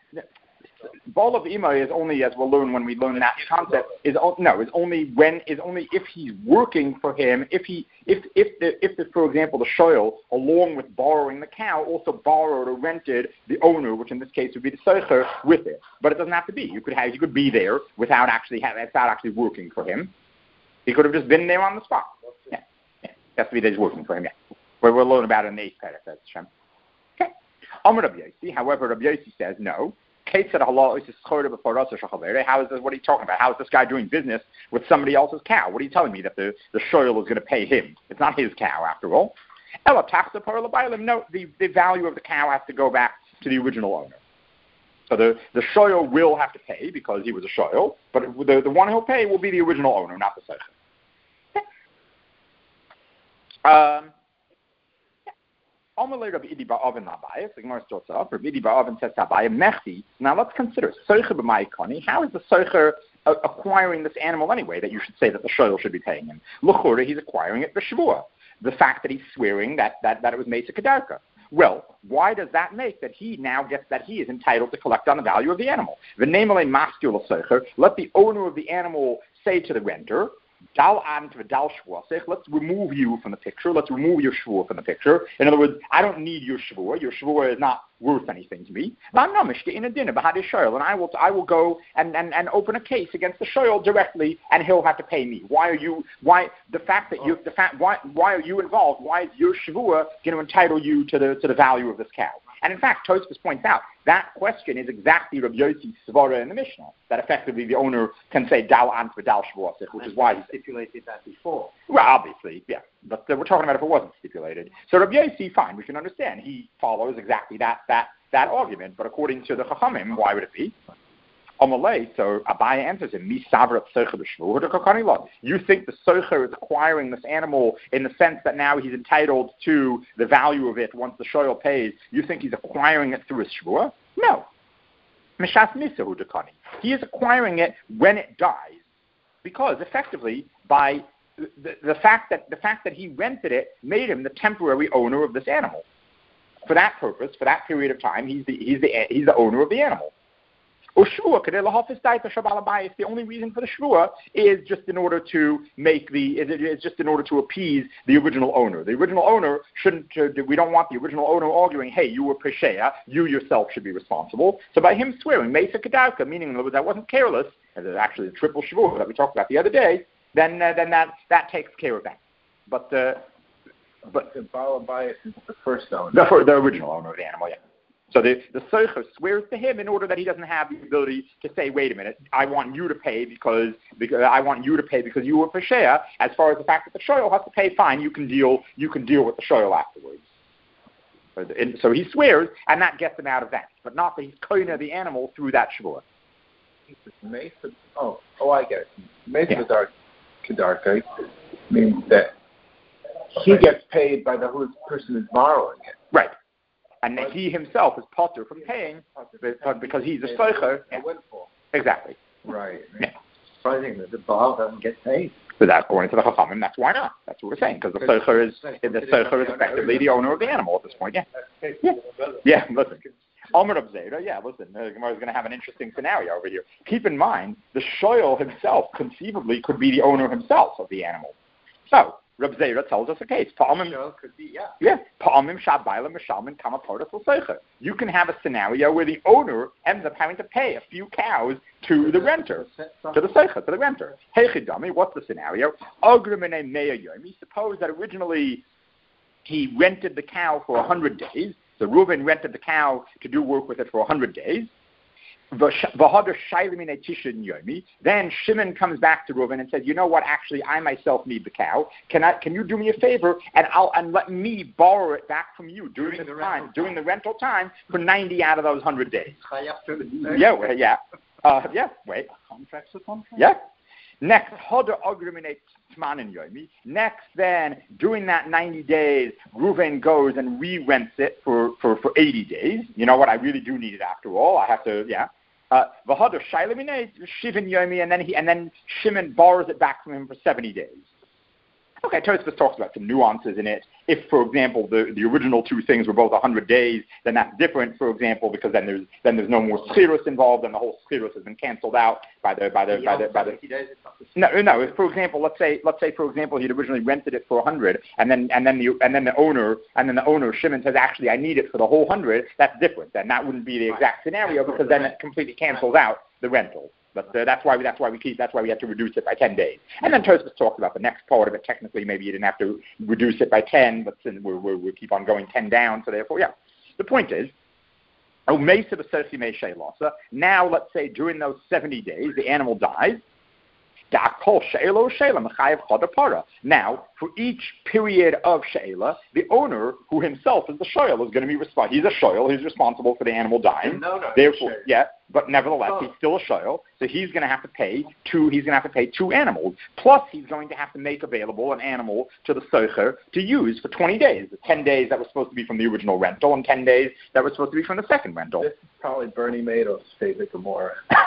Baal of Imai is only, as we'll learn when we learn that concept, is no is only when is only if he's working for him. If he if if the if the, for example the shoyl, along with borrowing the cow, also borrowed or rented the owner, which in this case would be the soicher, with it. But it doesn't have to be. You could have you could be there without actually have, without actually working for him. He could have just been there on the spot. Yeah, yeah. It has to be that he's working for him. Yeah, where we'll learn about it in the eighth paragraph. Okay. Amar Rabbi Yossi. However, Rabbi Yossi says no. Kate said, "How is this? What are you talking about? How is this guy doing business with somebody else's cow? What are you telling me that the the shoyl is going to pay him? It's not his cow after all." Ella taxa parla bailim. No, the the value of the cow has to go back to the original owner. So the the shoyl will have to pay because he was a shoyl, but the the one he'll pay will be the original owner, not the soicher. Um. Now let's consider how is the soicher acquiring this animal anyway that you should say that the shoyl should be paying him? L'chura, he's acquiring it b'shavua. The fact that he's swearing that, that, that it was made to kedarka. Well, why does that make that he now gets that he is entitled to collect on the value of the animal? Let the owner of the animal say to the renter, Dal an v'dal shvuasech, let's remove you from the picture, let's remove your shvur from the picture. In other words, I don't need your shvur, your shvur is not worth anything to me. And I will I will go and, and, and open a case against the shoyl directly, and he'll have to pay me. Why are you why the fact that you the fact why why are you involved? Why is your shvur going to entitle you to the to the value of this cow? And in fact, Tosfos points out that question is exactly Rabbi Yossi's svara in the Mishnah, that effectively the owner can say dal ant v'dal shvuasech, which is why he stipulated that before. Well, obviously, yeah, but uh, we're talking about if it wasn't stipulated. So Rabbi Yossi, fine, we can understand. He follows exactly that that that argument, but according to the Chachamim, why would it be? Amalei, so Abaya answers him, Mi savrat soicher b'shvur dekakani lo. You think the soicher is acquiring this animal in the sense that now he's entitled to the value of it once the shoyl pays. You think he's acquiring it through his shvur? No. Mishas misahu dekani. He is acquiring it when it dies, because effectively by the, the fact that the fact that he rented it made him the temporary owner of this animal. For that purpose, for that period of time, he's the he's the he's the owner of the animal. The only reason for the shvua is just in order to make the is it is just in order to appease the original owner. The original owner shouldn't. Uh, we don't want the original owner arguing, "Hey, you were pesheya, you yourself should be responsible." So by him swearing mesa kedarka, meaning in other words, I wasn't careless, and there's actually the triple shvua that we talked about the other day, then uh, then that that takes care of that. But uh, but the Balabayas is the first owner, the, for, the original owner of the animal, yeah. So the, the soicher swears to him in order that he doesn't have the ability to say, wait a minute, I want you to pay because, because I want you to pay because you were pesheya. As far as the fact that the shoyl has to pay, fine, you can deal you can deal with the shoyl afterwards. And so he swears, and that gets him out of that, but not that he's koina the animal through that shvur. Oh, oh, I get it. Mesa kedarka means that he gets paid by the who person who's borrowing it. Right. And he himself is potter from paying because he's a soicher. A windfall. Exactly. Right. Yeah. Surprising that the Baal doesn't get paid. But that, according to the Chachamim, that's why not. That's what we're saying, because the soicher is the soicher is effectively the owner of the animal at this point. Yeah. Yeah. Yeah. Listen. Omer Abzeda, yeah, listen, the Gemara is going to have an interesting scenario over here. Keep in mind, the shoyl himself conceivably could be the owner himself of the animal. So, Reb Zera tells us a case. Could be, yeah. Yeah. You can have a scenario where the owner ends up having to pay a few cows to the renter, to the seicha, to the renter. Hey Chidami, what's the scenario? Suppose that originally he rented the cow for a hundred days. So Reuben rented the cow to do work with it for a hundred days. Then Shimon comes back to Reuven and says, "You know what? Actually, I myself need the cow. Can I? Can you do me a favor and I'll and let me borrow it back from you during the time, during the rental time for ninety out of those hundred days?" Yeah, well, yeah, uh, yeah. Wait, contracts with contracts. Yeah. Next, Next, then, during that ninety days, Reuven goes and re-rents it for, for, for eighty days. You know what? I really do need it after all. I have to, yeah. Uh, and then he and then Shimon borrows it back from him for seventy days. Okay, Tosfos talks about some nuances in it. If, for example, the, the original two things were both one hundred days, then that's different, for example, because then there's then there's no more schirus involved, and the whole schirus has been canceled out by the by the by the by the. No, no. If, for example, let's say let's say for example he'd originally rented it for one hundred, and then and then the and then the owner and then the owner Shimon says, actually I need it for the whole one hundred. That's different. Then that wouldn't be the exact scenario, because then it completely cancels out the rental. But uh, that's why we, that's why we keep, that's why we had to reduce it by ten days. And then Tosfos talked about the next part of it. Technically, maybe you didn't have to reduce it by ten, but we're, we're, we'll keep on going ten down. So therefore, yeah. The point is, now let's say during those seventy days, the animal dies. Now, for each period of she'ela, the owner, who himself is the shoyl, is going to be responsible. He's a shoyl. He's responsible for the animal dying. No, no, Therefore, yeah, but nevertheless, oh. he's still a shoyl. So he's going to have to pay two. He's going to have to pay two animals. Plus, he's going to have to make available an animal to the soicher to use for twenty days. The ten days that was supposed to be from the original rental, and ten days that was supposed to be from the second rental. This is probably Bernie Madoff's favorite Gemara.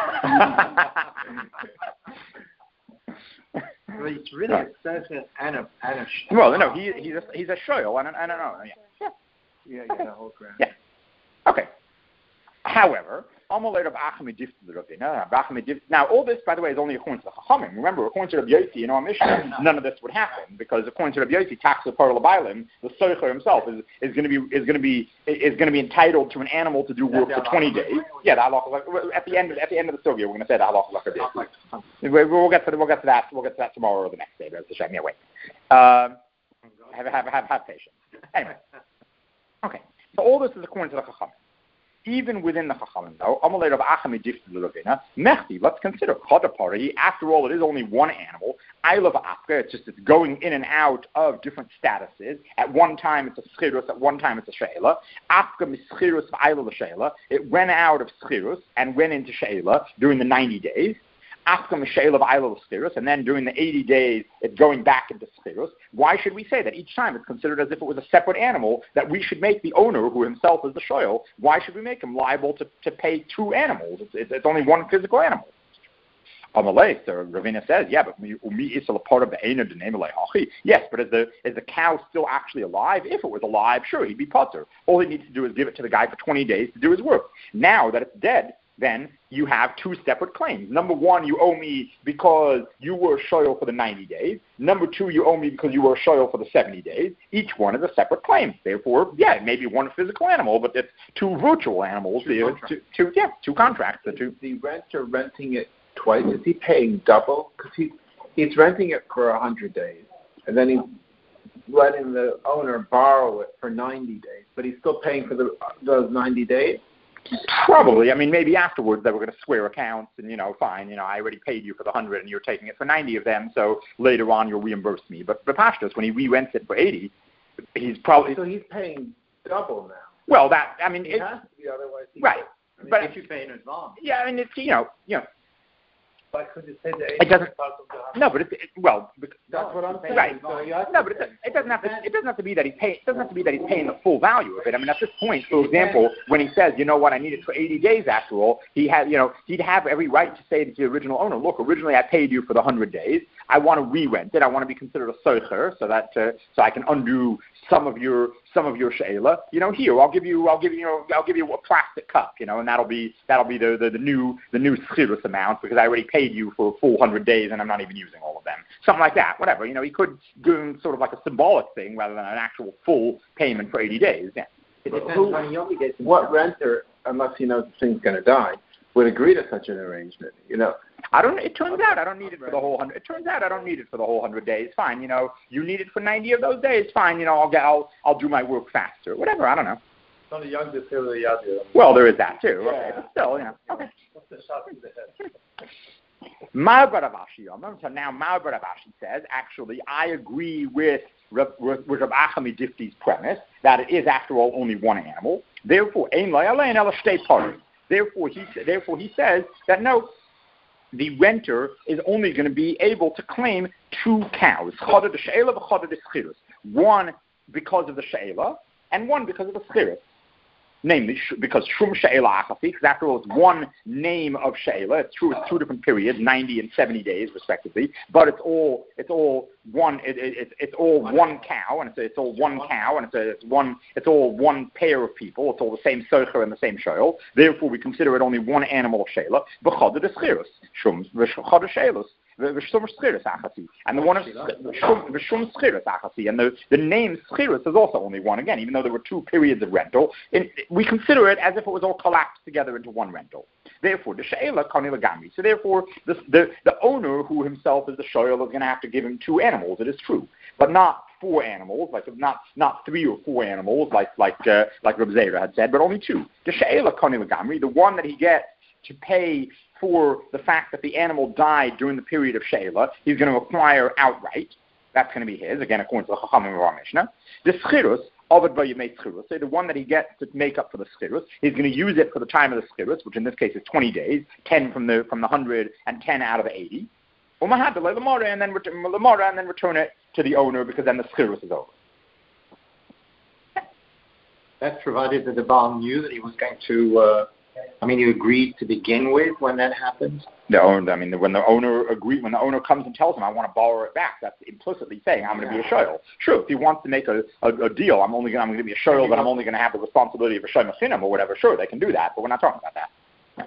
Well, it's really no. a certain and a and a. Well, no, he he's a he's a shoyl. I don't I don't know. Yeah, yeah, yeah, okay. the whole ground. Yeah. Okay. However, Now, all this, by the way, is only according to the Chachamim. Remember, according to Rabbi Yossi in our Mishnah, none of this would happen because according to Rabbi Yossi, tax the Parla Bailim, the Soicher himself is, is going to be is going to be is going to be entitled to an animal to do work for twenty days. Yeah, the halacha at the end of, at the end of the sugya, we're going to say the halacha like this. We'll get to the, we'll get to that we'll get to that tomorrow or the next day. But yeah, wait. Um, have have have have patience. Anyway, okay. So all this is according to the Chachamim. Even within the Chachamim, though, let's consider Chodapari. After all, it is only one animal. I love Afka. It's just it's going in and out of different statuses. At one time, it's a schirus. At one time, it's a sheila. Afka mischirus v'ayla l'sheila. It went out of schirus and went into sheila during the ninety days. Afka misheila v'ayla l'schirus, and then during the eighty days, it's going back into schirus. Why should we say that? Each time it's considered as if it was a separate animal, that we should make the owner, who himself is the shoyl, why should we make him liable to, to pay two animals? It's, it's, it's only one physical animal. Amalei, so Ravina says, yeah, but umi isal part of the ena denema lehachi. Yes, but is the is the cow still actually alive? If it was alive, sure, he'd be potter. All he needs to do is give it to the guy for twenty days to do his work. Now that it's dead, then you have two separate claims. Number one, you owe me because you were a shoyl for the ninety days. Number two, you owe me because you were a shoyl for the seventy days. Each one is a separate claim. Therefore, yeah, it may be one physical animal, but it's two virtual animals. Two, two, two, yeah, two contracts. The, two. the renter renting it twice, is he paying double? Because he, he's renting it for one hundred days, and then he's letting the owner borrow it for ninety days, but he's still paying for the, those ninety days? Probably. I mean, maybe afterwards they were going to square accounts and, you know, fine, you know, I already paid you for the one hundred and you're taking it for ninety of them, so later on you'll reimburse me. But the Pashtus, when he re-rents it for eighty, he's probably... So he's paying double now. Well, that, I mean... It, it has to be, otherwise he right. I mean, but if you pay in advance. Yeah, I mean, it's, you know, you know, Why could you say the it doesn't, part of the no, but it's, it, well... That's what I'm saying. Right. So no, but it, it doesn't have to. It doesn't have to be that he's paying. It doesn't have to be that he's paying the full value of it. I mean, at this point, for example, when he says, you know what, I need it for eighty days. After all, he had, you know, he'd have every right to say to the original owner, look, originally I paid you for the hundred days. I want to re-rent it. I want to be considered a soicher, so that uh, so I can undo some of your some of your sheila. You know, here I'll give you I'll give you, you know, I'll give you a plastic cup. You know, and that'll be that'll be the the, the new the new schirus amount because I already paid you for a full hundred days and I'm not even using all of them. Something like that. Whatever. You know, he could do sort of like a symbolic thing rather than an actual full payment for eighty days. Yeah. It depends Who, on the obligation. what renter, unless he knows the thing's going to die, would agree to such an arrangement? You know, I don't. It turns out I don't need it for the whole hundred. It turns out I don't need it for the whole hundred days. Fine, you know. You need it for ninety of those days. Fine, you know. I'll get. I'll. I'll do my work faster. Whatever. I don't know. It's only young to say the yad. Well, there is that too. Okay, but still, you know. Okay. What's the shot in the head? Ma'abaravashi Yomam. So now Ma'abaravashi says, actually, I agree with with, with Rav Achami Difti's premise that it is, after all, only one animal. Therefore, ein lo yalein ela shtei parim. Therefore, he therefore he says that no, the renter is only going to be able to claim two cows, chada de sheila v'chada de schirus. One because of the sheila, and one because of the schirus. Namely, because Shum She'ela Achasi, because after all, it's one name of She'ela. It's true, it's two different periods, ninety and seventy days, respectively. But it's all, it's all one, it, it, it's it's all one cow, and it's, it's all one cow, and it's, a, it's one, it's all one pair of people. It's all the same Socher and the same She'el. Therefore, we consider it only one animal of She'ela. B'chada de Schirus, Shum v'chada She'elus. And the one of V'shum Schirus Achasi, and the, the name Schirus is also only one again, even though there were two periods of rental. In, we consider it as if it was all collapsed together into one rental. Therefore, the She'ela Kani Lagami. So therefore, the, the the owner, who himself is the Shoyl, is going to have to give him two animals. It is true, but not four animals, like not not three or four animals, like like uh, like Reb Zera had said, but only two. The She'ela Kani Lagami, the one that he gets to pay for the fact that the animal died during the period of She'ela, he's going to acquire outright. That's going to be his, again, according to the Chachamim of our Mishnah. The Schirus, Ovid Vayimei Schirus, so the one that he gets to make up for the Schirus, he's going to use it for the time of the Schirus, which in this case is twenty days, ten from the from the one hundred and ten out of the eighty. And then, ret- and then return it to the owner because then the Schirus is over. That's provided that the Baal knew that he was going to... Uh, I mean, you agreed to begin with when that happened? The owner, I mean, when the owner agree, when the owner comes and tells him, I want to borrow it back, that's implicitly saying, I'm going to be a shoyl. Sure, if he wants to make a, a, a deal, I'm only going, I'm going to be a shoyl, but I'm only going to have the responsibility of a shoyl machinim or whatever, sure, they can do that, but we're not talking about that.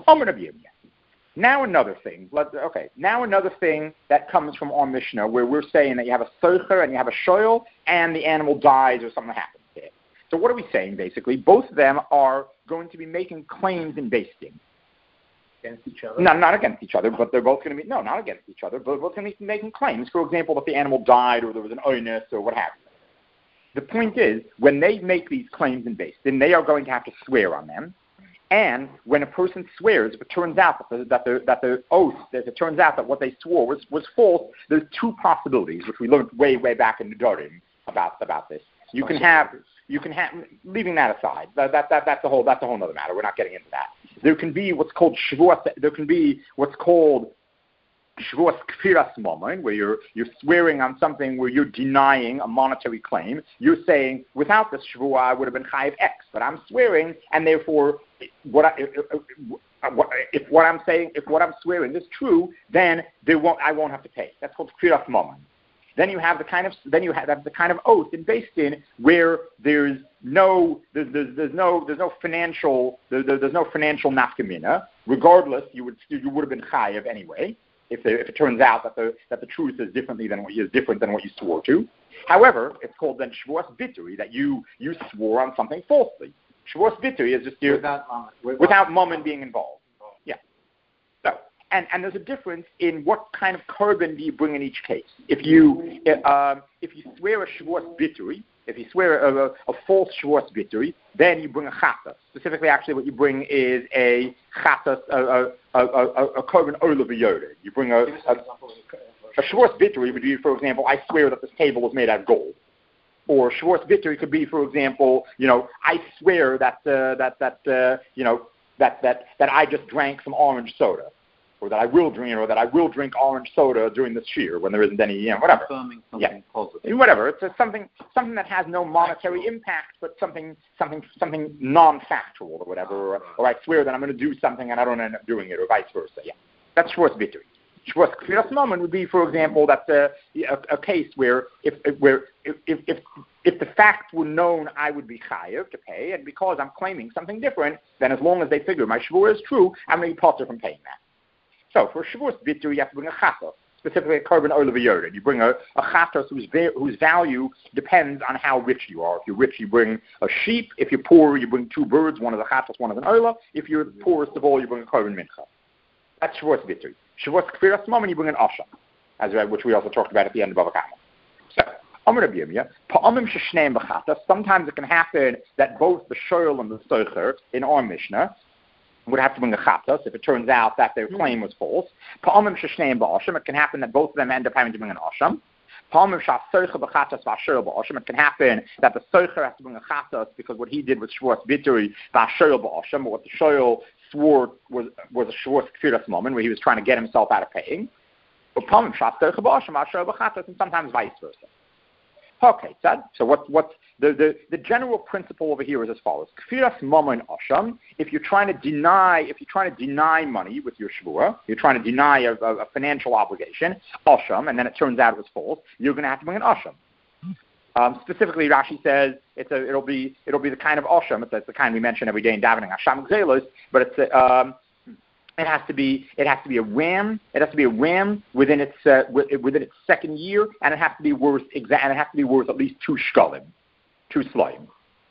Now another thing. Let, okay, now another thing that comes from our Mishnah, where we're saying that you have a soicher and you have a shoyl, and the animal dies or something happens to it. So what are we saying, basically? Both of them are going to be making claims in Beis Din. Against each other? No, not against each other, but they're both going to be, no, not against each other, but they're both going to be making claims. For example, that the animal died or there was an oinus or what have you. The point is, when they make these claims in Beis Din, they are going to have to swear on them. And when a person swears, if it turns out that the, that the, that the oath, if it turns out that what they swore was, was false, there's two possibilities, which we learned way, way back in the Dorim about, about this. You can have, you can have, leaving that aside, that, that, that, that's a whole, that's a whole other matter. We're not getting into that. There can be what's called shvuas, there can be what's called shvuas kfiras mamon, where you're, you're swearing on something where you're denying a monetary claim. You're saying, without this shvuah, I would have been chayiv X, but I'm swearing, and therefore, what I, if, if what I'm saying, if what I'm swearing is true, then there won't, I won't have to pay. That's called kfiras mamon. Then you have the kind of then you have the kind of oath in Beis Din where there's no there's, there's, there's no there's no financial there, there's no financial nafkamina. Regardless, you would you would have been chayiv anyway if the, if it turns out that the that the truth is differently than what you, is different than what you swore to. However, it's called then shvuas bituri, that you you swore on something falsely. Shvuas bituri is just your, without moment, without, without moment being involved. Yeah. So. And, and there's a difference in what kind of korban do you bring in each case. If you uh, if you swear a shvuas bituri, if you swear a, a, a false shvuas bituri, then you bring a chatas. Specifically, actually, what you bring is a chatas, a a a, a, a korban olav yoda. You bring a a, a shvuas bituri would be, for example, I swear that this table was made out of gold. Or shvuas bituri could be, for example, you know, I swear that uh, that that uh, you know that that that I just drank some orange soda. Or that I will drink, or that I will drink orange soda during this year when there isn't any, you know, whatever. Confirming something yeah. positive. Whatever. It's a, something, something that has no monetary Factual. impact, but something, something, something non-factual or whatever. Oh, or, or I swear that I'm going to do something and I don't end up doing it, or vice versa. Yeah, that's shvuas bituri. Shvuas kfiras mamon would be, for example, that uh, a, a case where if, where if, if, if if the facts were known, I would be chayiv to pay, and because I'm claiming something different, then as long as they figure my shvuah is true, I'm going to be potter from paying that. So for shvuas bituri, you have to bring a chatos, specifically a korban olav yoda. You bring a, a chatos whose, va- whose value depends on how rich you are. If you're rich, you bring a sheep. If you're poor, you bring two birds. One is a chatos, one is an olav. If you're the poorest of all, you bring a korban mincha. That's shvuas bituri. Shvuas kfiras mamon, you bring an asham, as which we also talked about at the end of Bava Kama. So Amar Rabbi Yirmiyah, pa'amim sheshneim b'chatas. Sometimes it can happen that both the shoyl and the soicher in our Mishnah would have to bring a chatas if it turns out that their claim was false. Pa'amim sheshneim ba'asham. It can happen that both of them end up having to bring an asham. Pa'amim sha'soicher b'chatas v'ashoyl ba'asham. It can happen that the soicher has to bring a chatas because what he did was shvuas bituri v'ashoyl ba'asham, but what the shoyl swore was was a shvuas kfiras mamon, where he was trying to get himself out of paying. But pa'amim sha'soicher ba'asham v'ashoyl b'chatas, and sometimes vice versa. Okay, so what what the, the, the general principle over here is as follows: Kfiras mamon asham. If you're trying to deny, if you're trying to deny money with your shvuah, you're trying to deny a, a, a financial obligation, asham, and then it turns out it was false, you're going to have to bring an asham. Um, specifically, Rashi says it's a, it'll be it'll be the kind of asham. It's, it's the kind we mention every day in davening, asham gzelos, but it's a, um, It has to be. It has to be a ram. It has to be a ram within its uh, within its second year, and it has to be worth exa- and it has to be worth at least two shkalim, two slayim.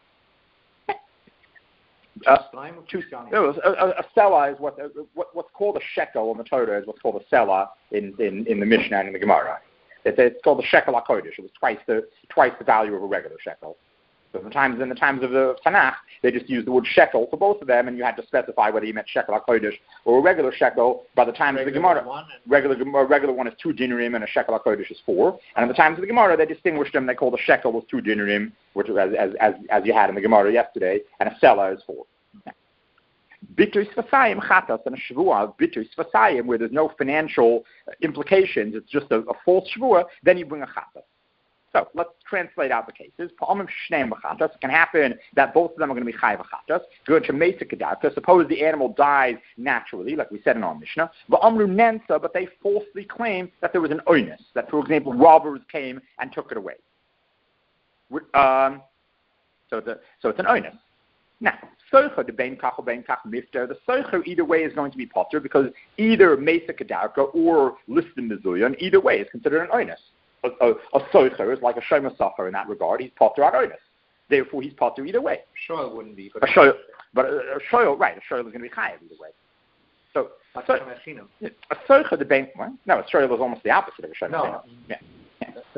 Uh, two, no, a, a, a selah is what, what what's called a shekel in the Torah is what's called a selah in, in, in the Mishnah and in the Gemara. It's, it's called the shekel hakodesh. It was twice the twice the value of a regular shekel. So in the times in the times of the Tanakh, they just used the word shekel for both of them, and you had to specify whether you meant shekel hakodesh or a regular shekel. By the time of the Gemara, one regular a regular one is two dinarim, and a shekel hakodesh is four. And in the times of the Gemara, they distinguished them. They called a shekel was two dinarim, which as as as, as you had in the Gemara yesterday, and a selah is four. Bitui sfasayim chatas and a shvuah bitui sfasayim, where there's no financial implications, it's just a, a false shvuah. Then you bring a chatas. So let's translate out the cases. It can happen that both of them are going to be chayav chatas. Go to mesa kedavka. Suppose the animal dies naturally, like we said in our Mishnah. But amru nensa, but they falsely claim that there was an oinus, that for example robbers came and took it away. Um, so the so it's an oinus. Now, soicha the bein kach or bein kach mifter. The soicha either way is going to be potter because either mesa kedarka or listim mizuyan, either way is considered an oinus. A, a, a soicha is like a shema sacher in that regard. He's potter on oinus. Therefore, he's potter either way. Shoyl wouldn't be. But a shoyl, but a, a shoyl, right? A shoyl is going to be chayav either way. So a soicha the bein. No, a shoyl is almost the opposite of a shema. No. Yeah. yeah.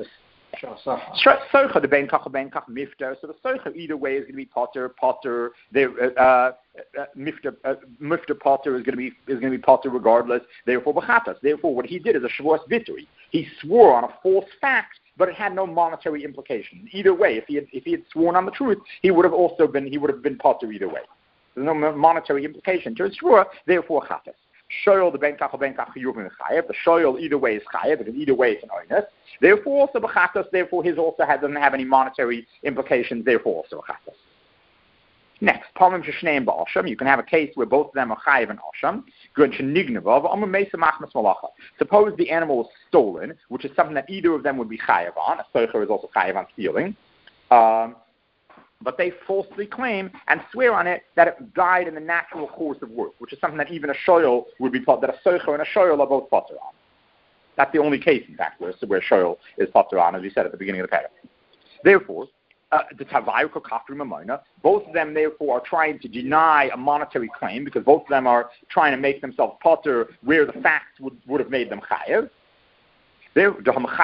Soicha the bein kach bein kach mifter. So the soicha either way is going to be potter, potter. There, uh, uh, mifter, uh, mifter potter is going to be is going to be potter regardless. Therefore, b'chatas. Therefore, what he did is a shavuos bitui. He swore on a false fact, but it had no monetary implication. Either way, if he had if he had sworn on the truth, he would have also been he would have been potter either way. There's no monetary implication to his shvur. Therefore, chatas. Shoyl the ben kach or ben kach yuvin chayev. The shoyl either way is chayev, because either way it's an oinus. Therefore, also b'chatos. Therefore, his also has, doesn't have any monetary implications. Therefore, also b'chatos. Next, palmim sheshneim ba'osham. You can have a case where both of them are chayev and osham. Good shenignavav. Amar meisa machmas malacha. Suppose the animal was stolen, which is something that either of them would be chayev on. A soicher is also chayev on stealing. Um, But they falsely claim and swear on it that it died in the natural course of work, which is something that even a shoyl would be taught, that a soicher and a shoyl are both potter on. That's the only case, in fact, where, where shoyl is potter on, as we said at the beginning of the paragraph. Therefore, uh, the tavayu kafri mamona, both of them therefore are trying to deny a monetary claim because both of them are trying to make themselves potter where the facts would, would have made them chayev. Because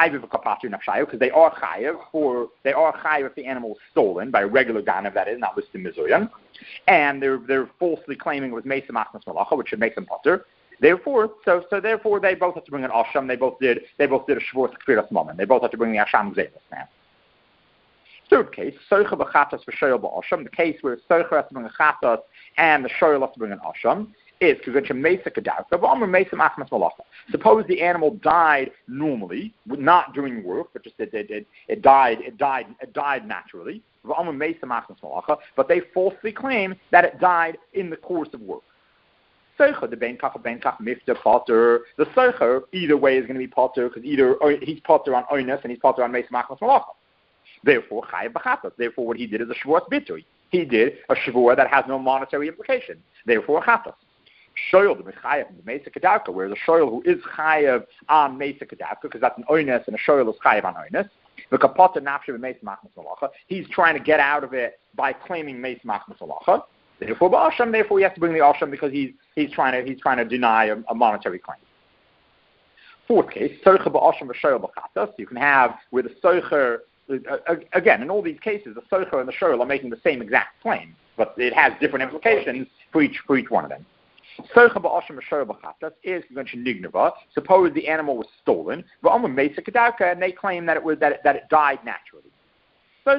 they are chayev for they are chayev if the animal was stolen by a regular ganav, that is not listed mizuyan, and they're they're falsely claiming it was meisa machmas malacha, which should make them potter. Therefore, so so therefore they both have to bring an asham. They both did they both did a shvuas kfiras moment. They both have to bring the asham gzelis now. Third case, soicha b'chatas for shoyl b'asham. The case where soicha has to bring a chatas and the shoyl has to bring an asham. Is suppose the animal died normally, not doing work, but just it, it, it, it died, it died, it died naturally. But they falsely claim that it died in the course of work. The soicher either way is going to be potter because either he's potter on oinus and he's potter on meis machmas malacha. Therefore, chayav b'chatas. Therefore, what he did is a shavuos bitui. He did a shavua that has no monetary implication. Therefore, chatas. Shoyl the mechayev and the mesa kedarka, where the shoyl who is chayev on mesa kedarka, because that's an oinus and a shoyl is chayev on oinus. The kapota nafshe mesa machmas malacha. He's trying to get out of it by claiming mesa machmas malacha. Therefore, ba'asham. Therefore, he has to bring the asham because he's he's trying to he's trying to deny a, a monetary claim. Fourth case, soicher ba'asham v'shoyl b'chatas. You can have where the soicher uh, again in all these cases the soicher and the shoyl are making the same exact claim, but it has different implications for each for each one of them. Soicha ba'asham v'shoyl b'chatas is mentioned nignava. Suppose the animal was stolen, and they claim that it was that it, that it died naturally. Now,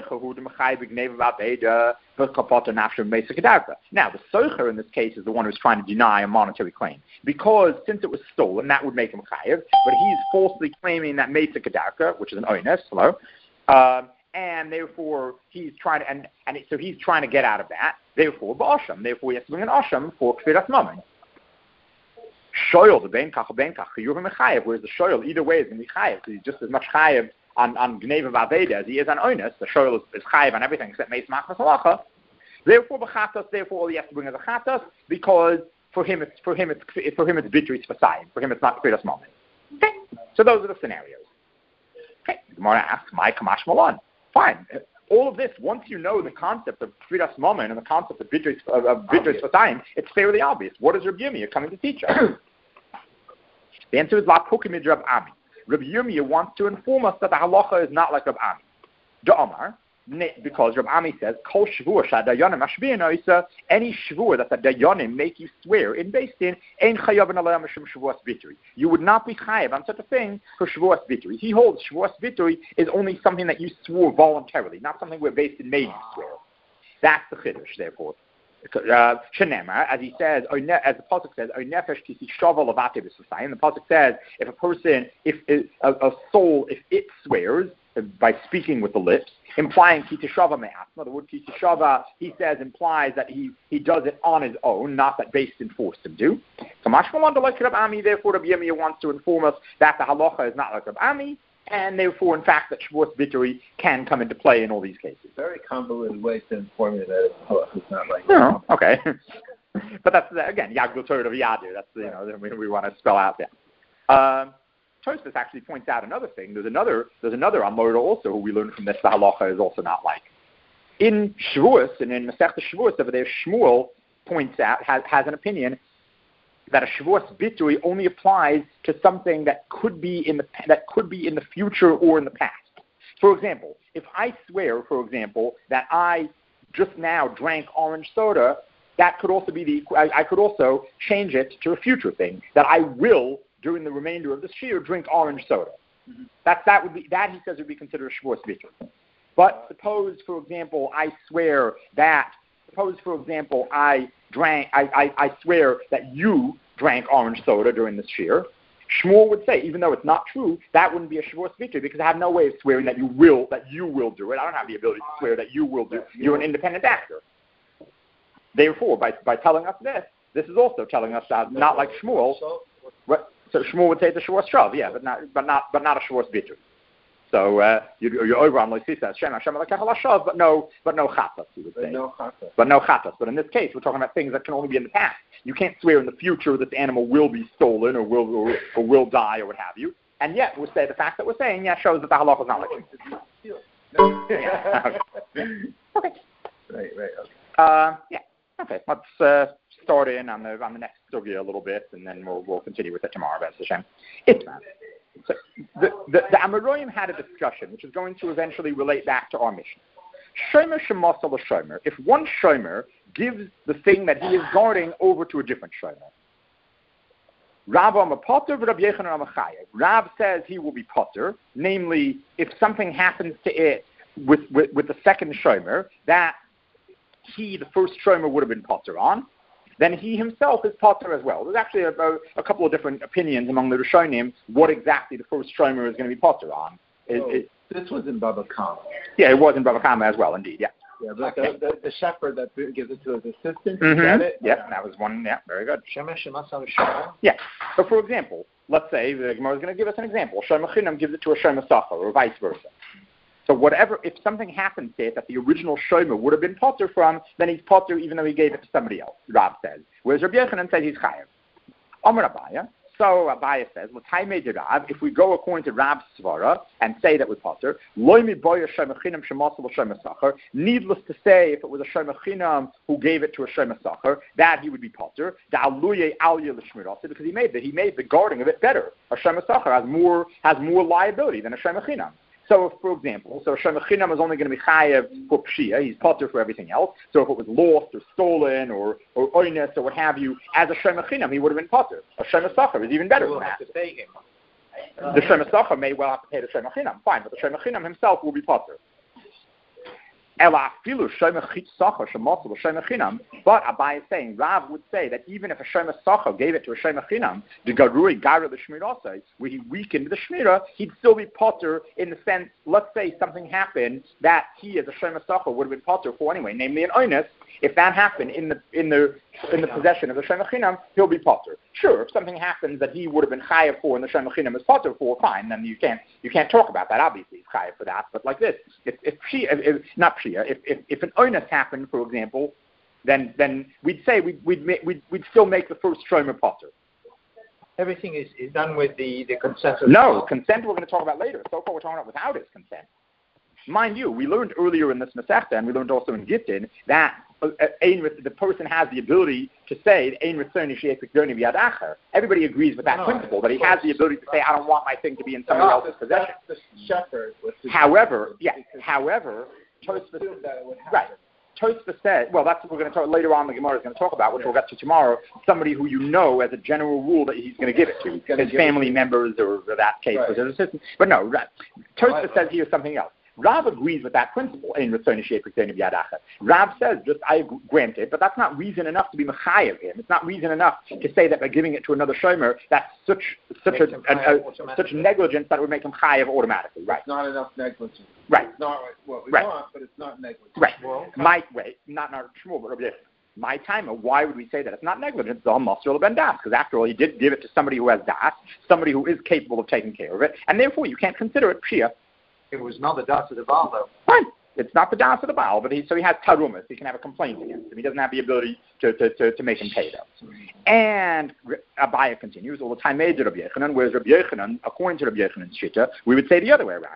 the soicher in this case is the one who's trying to deny a monetary claim because since it was stolen, that would make him chayev. But he's falsely claiming that meisa kedarka, which is an oinus, hello, um, and therefore he's trying to and, and so he's trying to get out of that. Therefore, ba'asham. Therefore, he has to bring an asham for kfiras mammon. Shoyl the ben kach ben kach chiyuv mechayev. Whereas the shoyl either way is going to be chayev because he's just as much chayev on on gneva v'aveda as he is on oinus. The shoyl is, is chayev on everything except meis machmas halacha. Therefore, b'chatas. Therefore, all he has to bring is a chatas because for him it's for him it's for him it's bitris fasayim. For him it's not kfiras mammon. Okay. So those are the scenarios. Okay. The Gemara asks, "My kamash malan." Fine. All of this, once you know the concept of Kfiras Mammon and the concept of Bidris of, of Bidris Fatayim, it's fairly obvious. What is Rabbi Yirmiyah coming to teach us? The answer is La Pukimid Rabbi Ami. Rabbi Yirmiyah wants to inform us that the halacha is not like Rabbi Ami. Da'amar, because Rabbi Ami says, Kol shvur shadayanim ashbiyan oisa, any shvur that the dayanim make you swear in based in, ein chayav alei mishum shvuas bituri. You would not be chayav on such a thing for shvuas bituri. He holds shvuas bituri is only something that you swore voluntarily, not something where based in made you swear. That's the chiddush, therefore. Uh, Shenema, as he says, as the pasuk says, the pasuk says, if a person, if a, a soul, if it swears by speaking with the lips, implying kitishava me'atzma. The word kitishava, he says, implies that he, he does it on his own, not that based in forced him to. So mashmalan like Rabbi Ami, therefore Rabbi Yirmiyah wants to inform us that the halacha is not like Rabbi Ami, and therefore, in fact, that Shavuos Bituri can come into play in all these cases. Very convoluted way to inform you that it's not like that. Oh, okay. But that's, again, Yagdul Torah of Yadu. That's, you know, we, we want to spell out there. Um, Tosfos actually points out another thing. There's another there's another Amora also who we learned from this, the halacha is also not like. In Shavuos, and in Masechta Shavuos over there, Shmuel points out, has, has an opinion that a Shavuos Bitui only applies to something that could be in the that could be in the future or in the past. For example, if I swear, for example, that I just now drank orange soda, that could also be the I, I could also change it to a future thing, that I will during the remainder of this year drink orange soda. Mm-hmm. That that would be that he says would be considered a Shavuos Bitui. But suppose, for example, I swear that suppose, for example, I drank I, I, I swear that you drank orange soda during this year. Shmuel would say, even though it's not true, that wouldn't be a Shavuos Bitui because I have no way of swearing that you will that you will do it. I don't have the ability to swear that you will do it. You're an independent actor. Therefore, by by telling us this, this is also telling us that not like Shmuel. What, so Shmuel would say it's a Shavuos Shav, yeah, but not but not but not a Shavuos Bitui. So uh, you, you're over on Loisisa, Shem Hashem Shav, but no but no chatas, you would say. But no chatas. But no chatas. But in this case, we're talking about things that can only be in the past. You can't swear in the future this animal will be stolen or will or, or will die or what have you. And yet, we say the fact that we're saying yeah shows that the halacha is not like it. No. Yeah. Okay. Right. Right. Okay. Uh, yeah. Okay. Let's uh, start in on the on the next sugya a little bit, and then we'll we'll continue with it tomorrow. B'ez Hashem. Itman. So the the, the Amoraim had a discussion, which is going to eventually relate back to our mission. Shomer shemasal l'shomer. If one shomer gives the thing that he is guarding over to a different shomer, Rav Amapoter v'Rab Yechanan Amachayev. Rav says he will be potter, namely if something happens to it with with, with the second shomer that he, the first shomer, would have been potter on, then he himself is potter as well. There's actually a, a, a couple of different opinions among the Rishonim what exactly the first shomer is going to be potter on. It, oh, it, this was in Baba Kama. Yeah, it was in Baba Kama as well, indeed, yeah. Yeah, but okay. the, the, the shepherd that gives it to his assistant, mm-hmm. got it? Yeah, yeah, that was one, yeah, very good. Shema Shema Shema. Yeah, so for example, let's say, the Gemara is going to give us an example. Shema Chinam gives it to a Shema Sachar, or vice versa. So whatever, if something happens to it that the original shomer would have been potter from, then he's potter even though he gave it to somebody else, Rav says. Whereas Rabbi Yechanan says he's chayav. Amar Abaya. So Abaya says, Rav, if we go according to Rav's svara and say that we're potter, needless to say, if it was a shomer chinam who gave it to a shomer sachar, that he would be potter. Because he made the he made the guarding of it better. A shomer sachar has more has more liability than a shomer chinam. So, if, for example, so Shomer Chinam is only going to be chayav for pshia, he's potter for everything else. So, if it was lost or stolen or or oinus or what have you, as a Shomer Chinam, he would have been potter. A Shomer Sachar is even better we'll than that. Have to pay him. The Shomer Sachar may well have to pay the Shomer Chinam, fine, but the Shomer Chinam himself will be potter. But Abai is saying, Rav would say that even if a Shomer Sachar gave it to a Shomer Chinam, the Garui Gara the Shmirasai, where he weakened the Shmira, he'd still be potter in the sense, let's say something happened that he as a Shomer Sachar would have been potter for anyway, namely an oinus. If that happened in the in the in the possession of the Shomer Chinam, he'll be potter. Sure, if something happens that he would have been chayav for and the Shomer Chinam is potter for, fine, then you can't you can't talk about that. Obviously, he's chayav for that. But like this, if if she if, if, not Shia, if, if if an oinus happened, for example, then then we'd say we'd we'd we'd, we'd still make the first shomer potter. Everything is, is done with the, the consent of No, the consent we're going to talk about later. So far we're talking about without his consent. Mind you, we learned earlier in this Masechta, and we learned also in Gittin, that uh, the person has the ability to say, everybody agrees with that no, principle, that he has the ability to say, I don't want my thing to be in somebody else's possession. The shepherd was however, yeah, however, Tosfos, right. Tosfos said, well, that's what we're going to talk later on. The Gemara is going to talk about, which yeah. we'll get to tomorrow. Somebody who you know, as a general rule, that he's going to give it to his family members, or, or that case, right. or his assistant. But no, right. Tosfos right. says here's something else. Rav agrees with that principle. Rav says, just I grant it, but that's not reason enough to be mechayev him. It's not reason enough to say that by giving it to another shomer, that's such such a, a, a such negligence that it would make him chayev automatically. Right. It's not enough negligence. Right. It's not what we right. want, but it's not negligence. Right. Well, Might wait, not not Shmuel, but Rabbi Yechanan. My timer, why would we say that? It's not negligence, it's all Masr ben Das, because after all, he did give it to somebody who has Das, somebody who is capable of taking care of it, and therefore you can't consider it Pshia. It was not the Das of the Baal, though. Fine. It's not the Das of the Baal, but he, so he has Tarumas. He can have a complaint against him. He doesn't have the ability to, to, to, to make him pay those. And Abaya continues, all the time made Rabbi Yochanan, whereas Rabbi Yochanan, according to Rabbi Yochanan's Shita, we would say the other way around.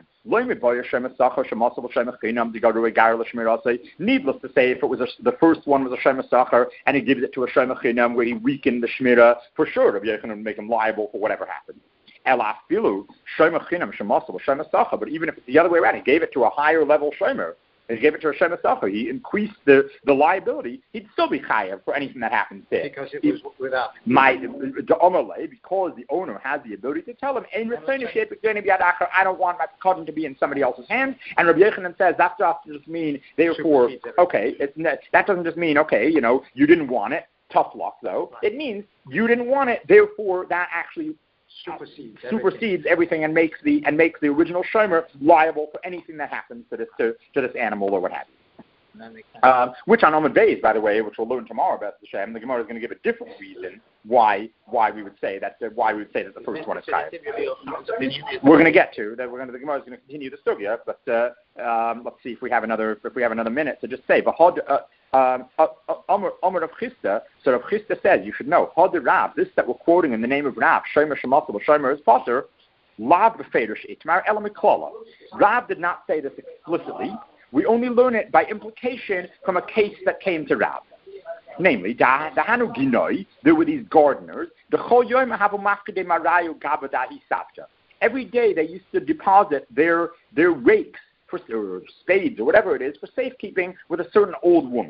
Needless to say, if it was a, the first one was a Shema Sachar, and he gives it to a Shema Chinam where he weakened the Shmira, for sure Rabbi Yochanan would make him liable for whatever happened. But even if it's the other way around, he gave it to a higher level shomer, he gave it to a shomer sacher, he increased the, the liability, he'd still be chayav for anything that happens there. Because it was he, without. My, the because the owner has the ability to tell him, I don't want my cotton to be in somebody else's hands, and Rabbi Yochanan says that doesn't just mean, therefore, okay, it's, that doesn't just mean, okay, you know, you didn't want it, tough luck though. Right. It means you didn't want it, therefore that actually supersedes, supersedes everything. everything and makes the and makes the original shomer liable for anything that happens to this to, to this animal or what have you. Um, which on Amud Beis, by the way, which we'll learn tomorrow about the Shem, the Gemara is going to give a different reason why why we would say that uh, why we would say that the first one is chayav. We're going to get to that. We're going to the Gemara is going to continue the sugya, but uh, um, let's see if we have another if we have another minute to just say. But uh, Um, Omer of Chisda, so Rav Chisda says, you should know, Hod Rav, this that we're quoting in the name of Rav, Shomer Shematzal, Shomer is Potter, Lav Befeder Sheitmar Elamiklala. Rav did not say this explicitly. We only learn it by implication from a case that came to Rav. Namely, the Hanu Ginoi, there were these gardeners, the Chol Yom Havu Mafkede Marayu Gabadahi Sapta. Every day they used to deposit their their rakes, for or spades or whatever it is, for safekeeping with a certain old woman.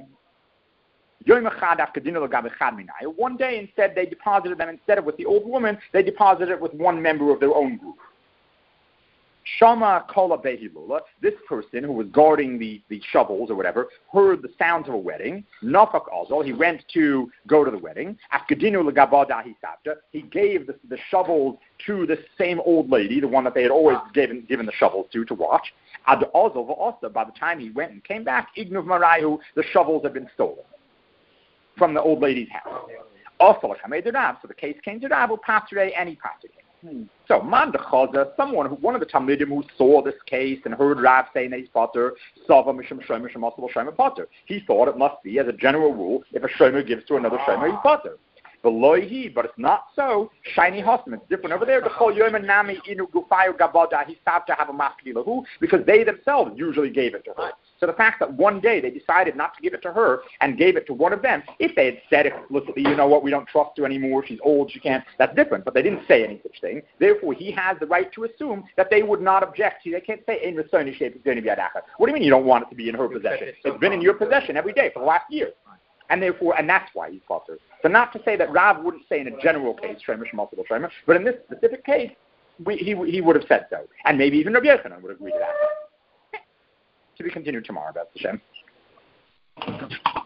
One day, instead, they deposited them, instead of with the old woman, they deposited it with one member of their own group. Shama Kola Behilula, this person who was guarding the, the shovels or whatever, heard the sounds of a wedding. Nafak Azal, he went to go to the wedding. He gave the, the shovels to the same old lady, the one that they had always given, given the shovels to, to watch. Ad Azal also, by the time he went and came back, Ignuv Marayu, the shovels had been stolen from the old lady's house. Also, so the case came to Rav, Patre, and he Patre. Hmm. So, Man de Chaza, someone who, one of the Talmidim who saw this case and heard Rav saying that he's Potter, Sava Mishum Shomer Shematzal Shomer Potter. He thought it must be, as a general rule, if a Shomer gives to another Shomer, he's Potter. But loihi, but it's not so. Shiny Hostam, it's different over there. The Chol Yom Nami Inu Gufayu Gabada, he stopped to have a Mafki Lahu, because they themselves usually gave it to her. So the fact that one day they decided not to give it to her and gave it to one of them, if they had said explicitly, you know what, we don't trust her anymore, she's old, she can't, that's different. But they didn't say any such thing. Therefore, he has the right to assume that they would not object. They can't say, in Rasoni shape, it's going to be Adaka. What do you mean you don't want it to be in her possession? It's been in your possession every day for the last year. And therefore, and that's why he's Potter. So not to say that Rav wouldn't say in a general case, Shemesh, multiple Shemesh, but in this specific case, we, he, he would have said so. And maybe even Rabbi Yochanan would agree to that. To be continued tomorrow, about the Shem.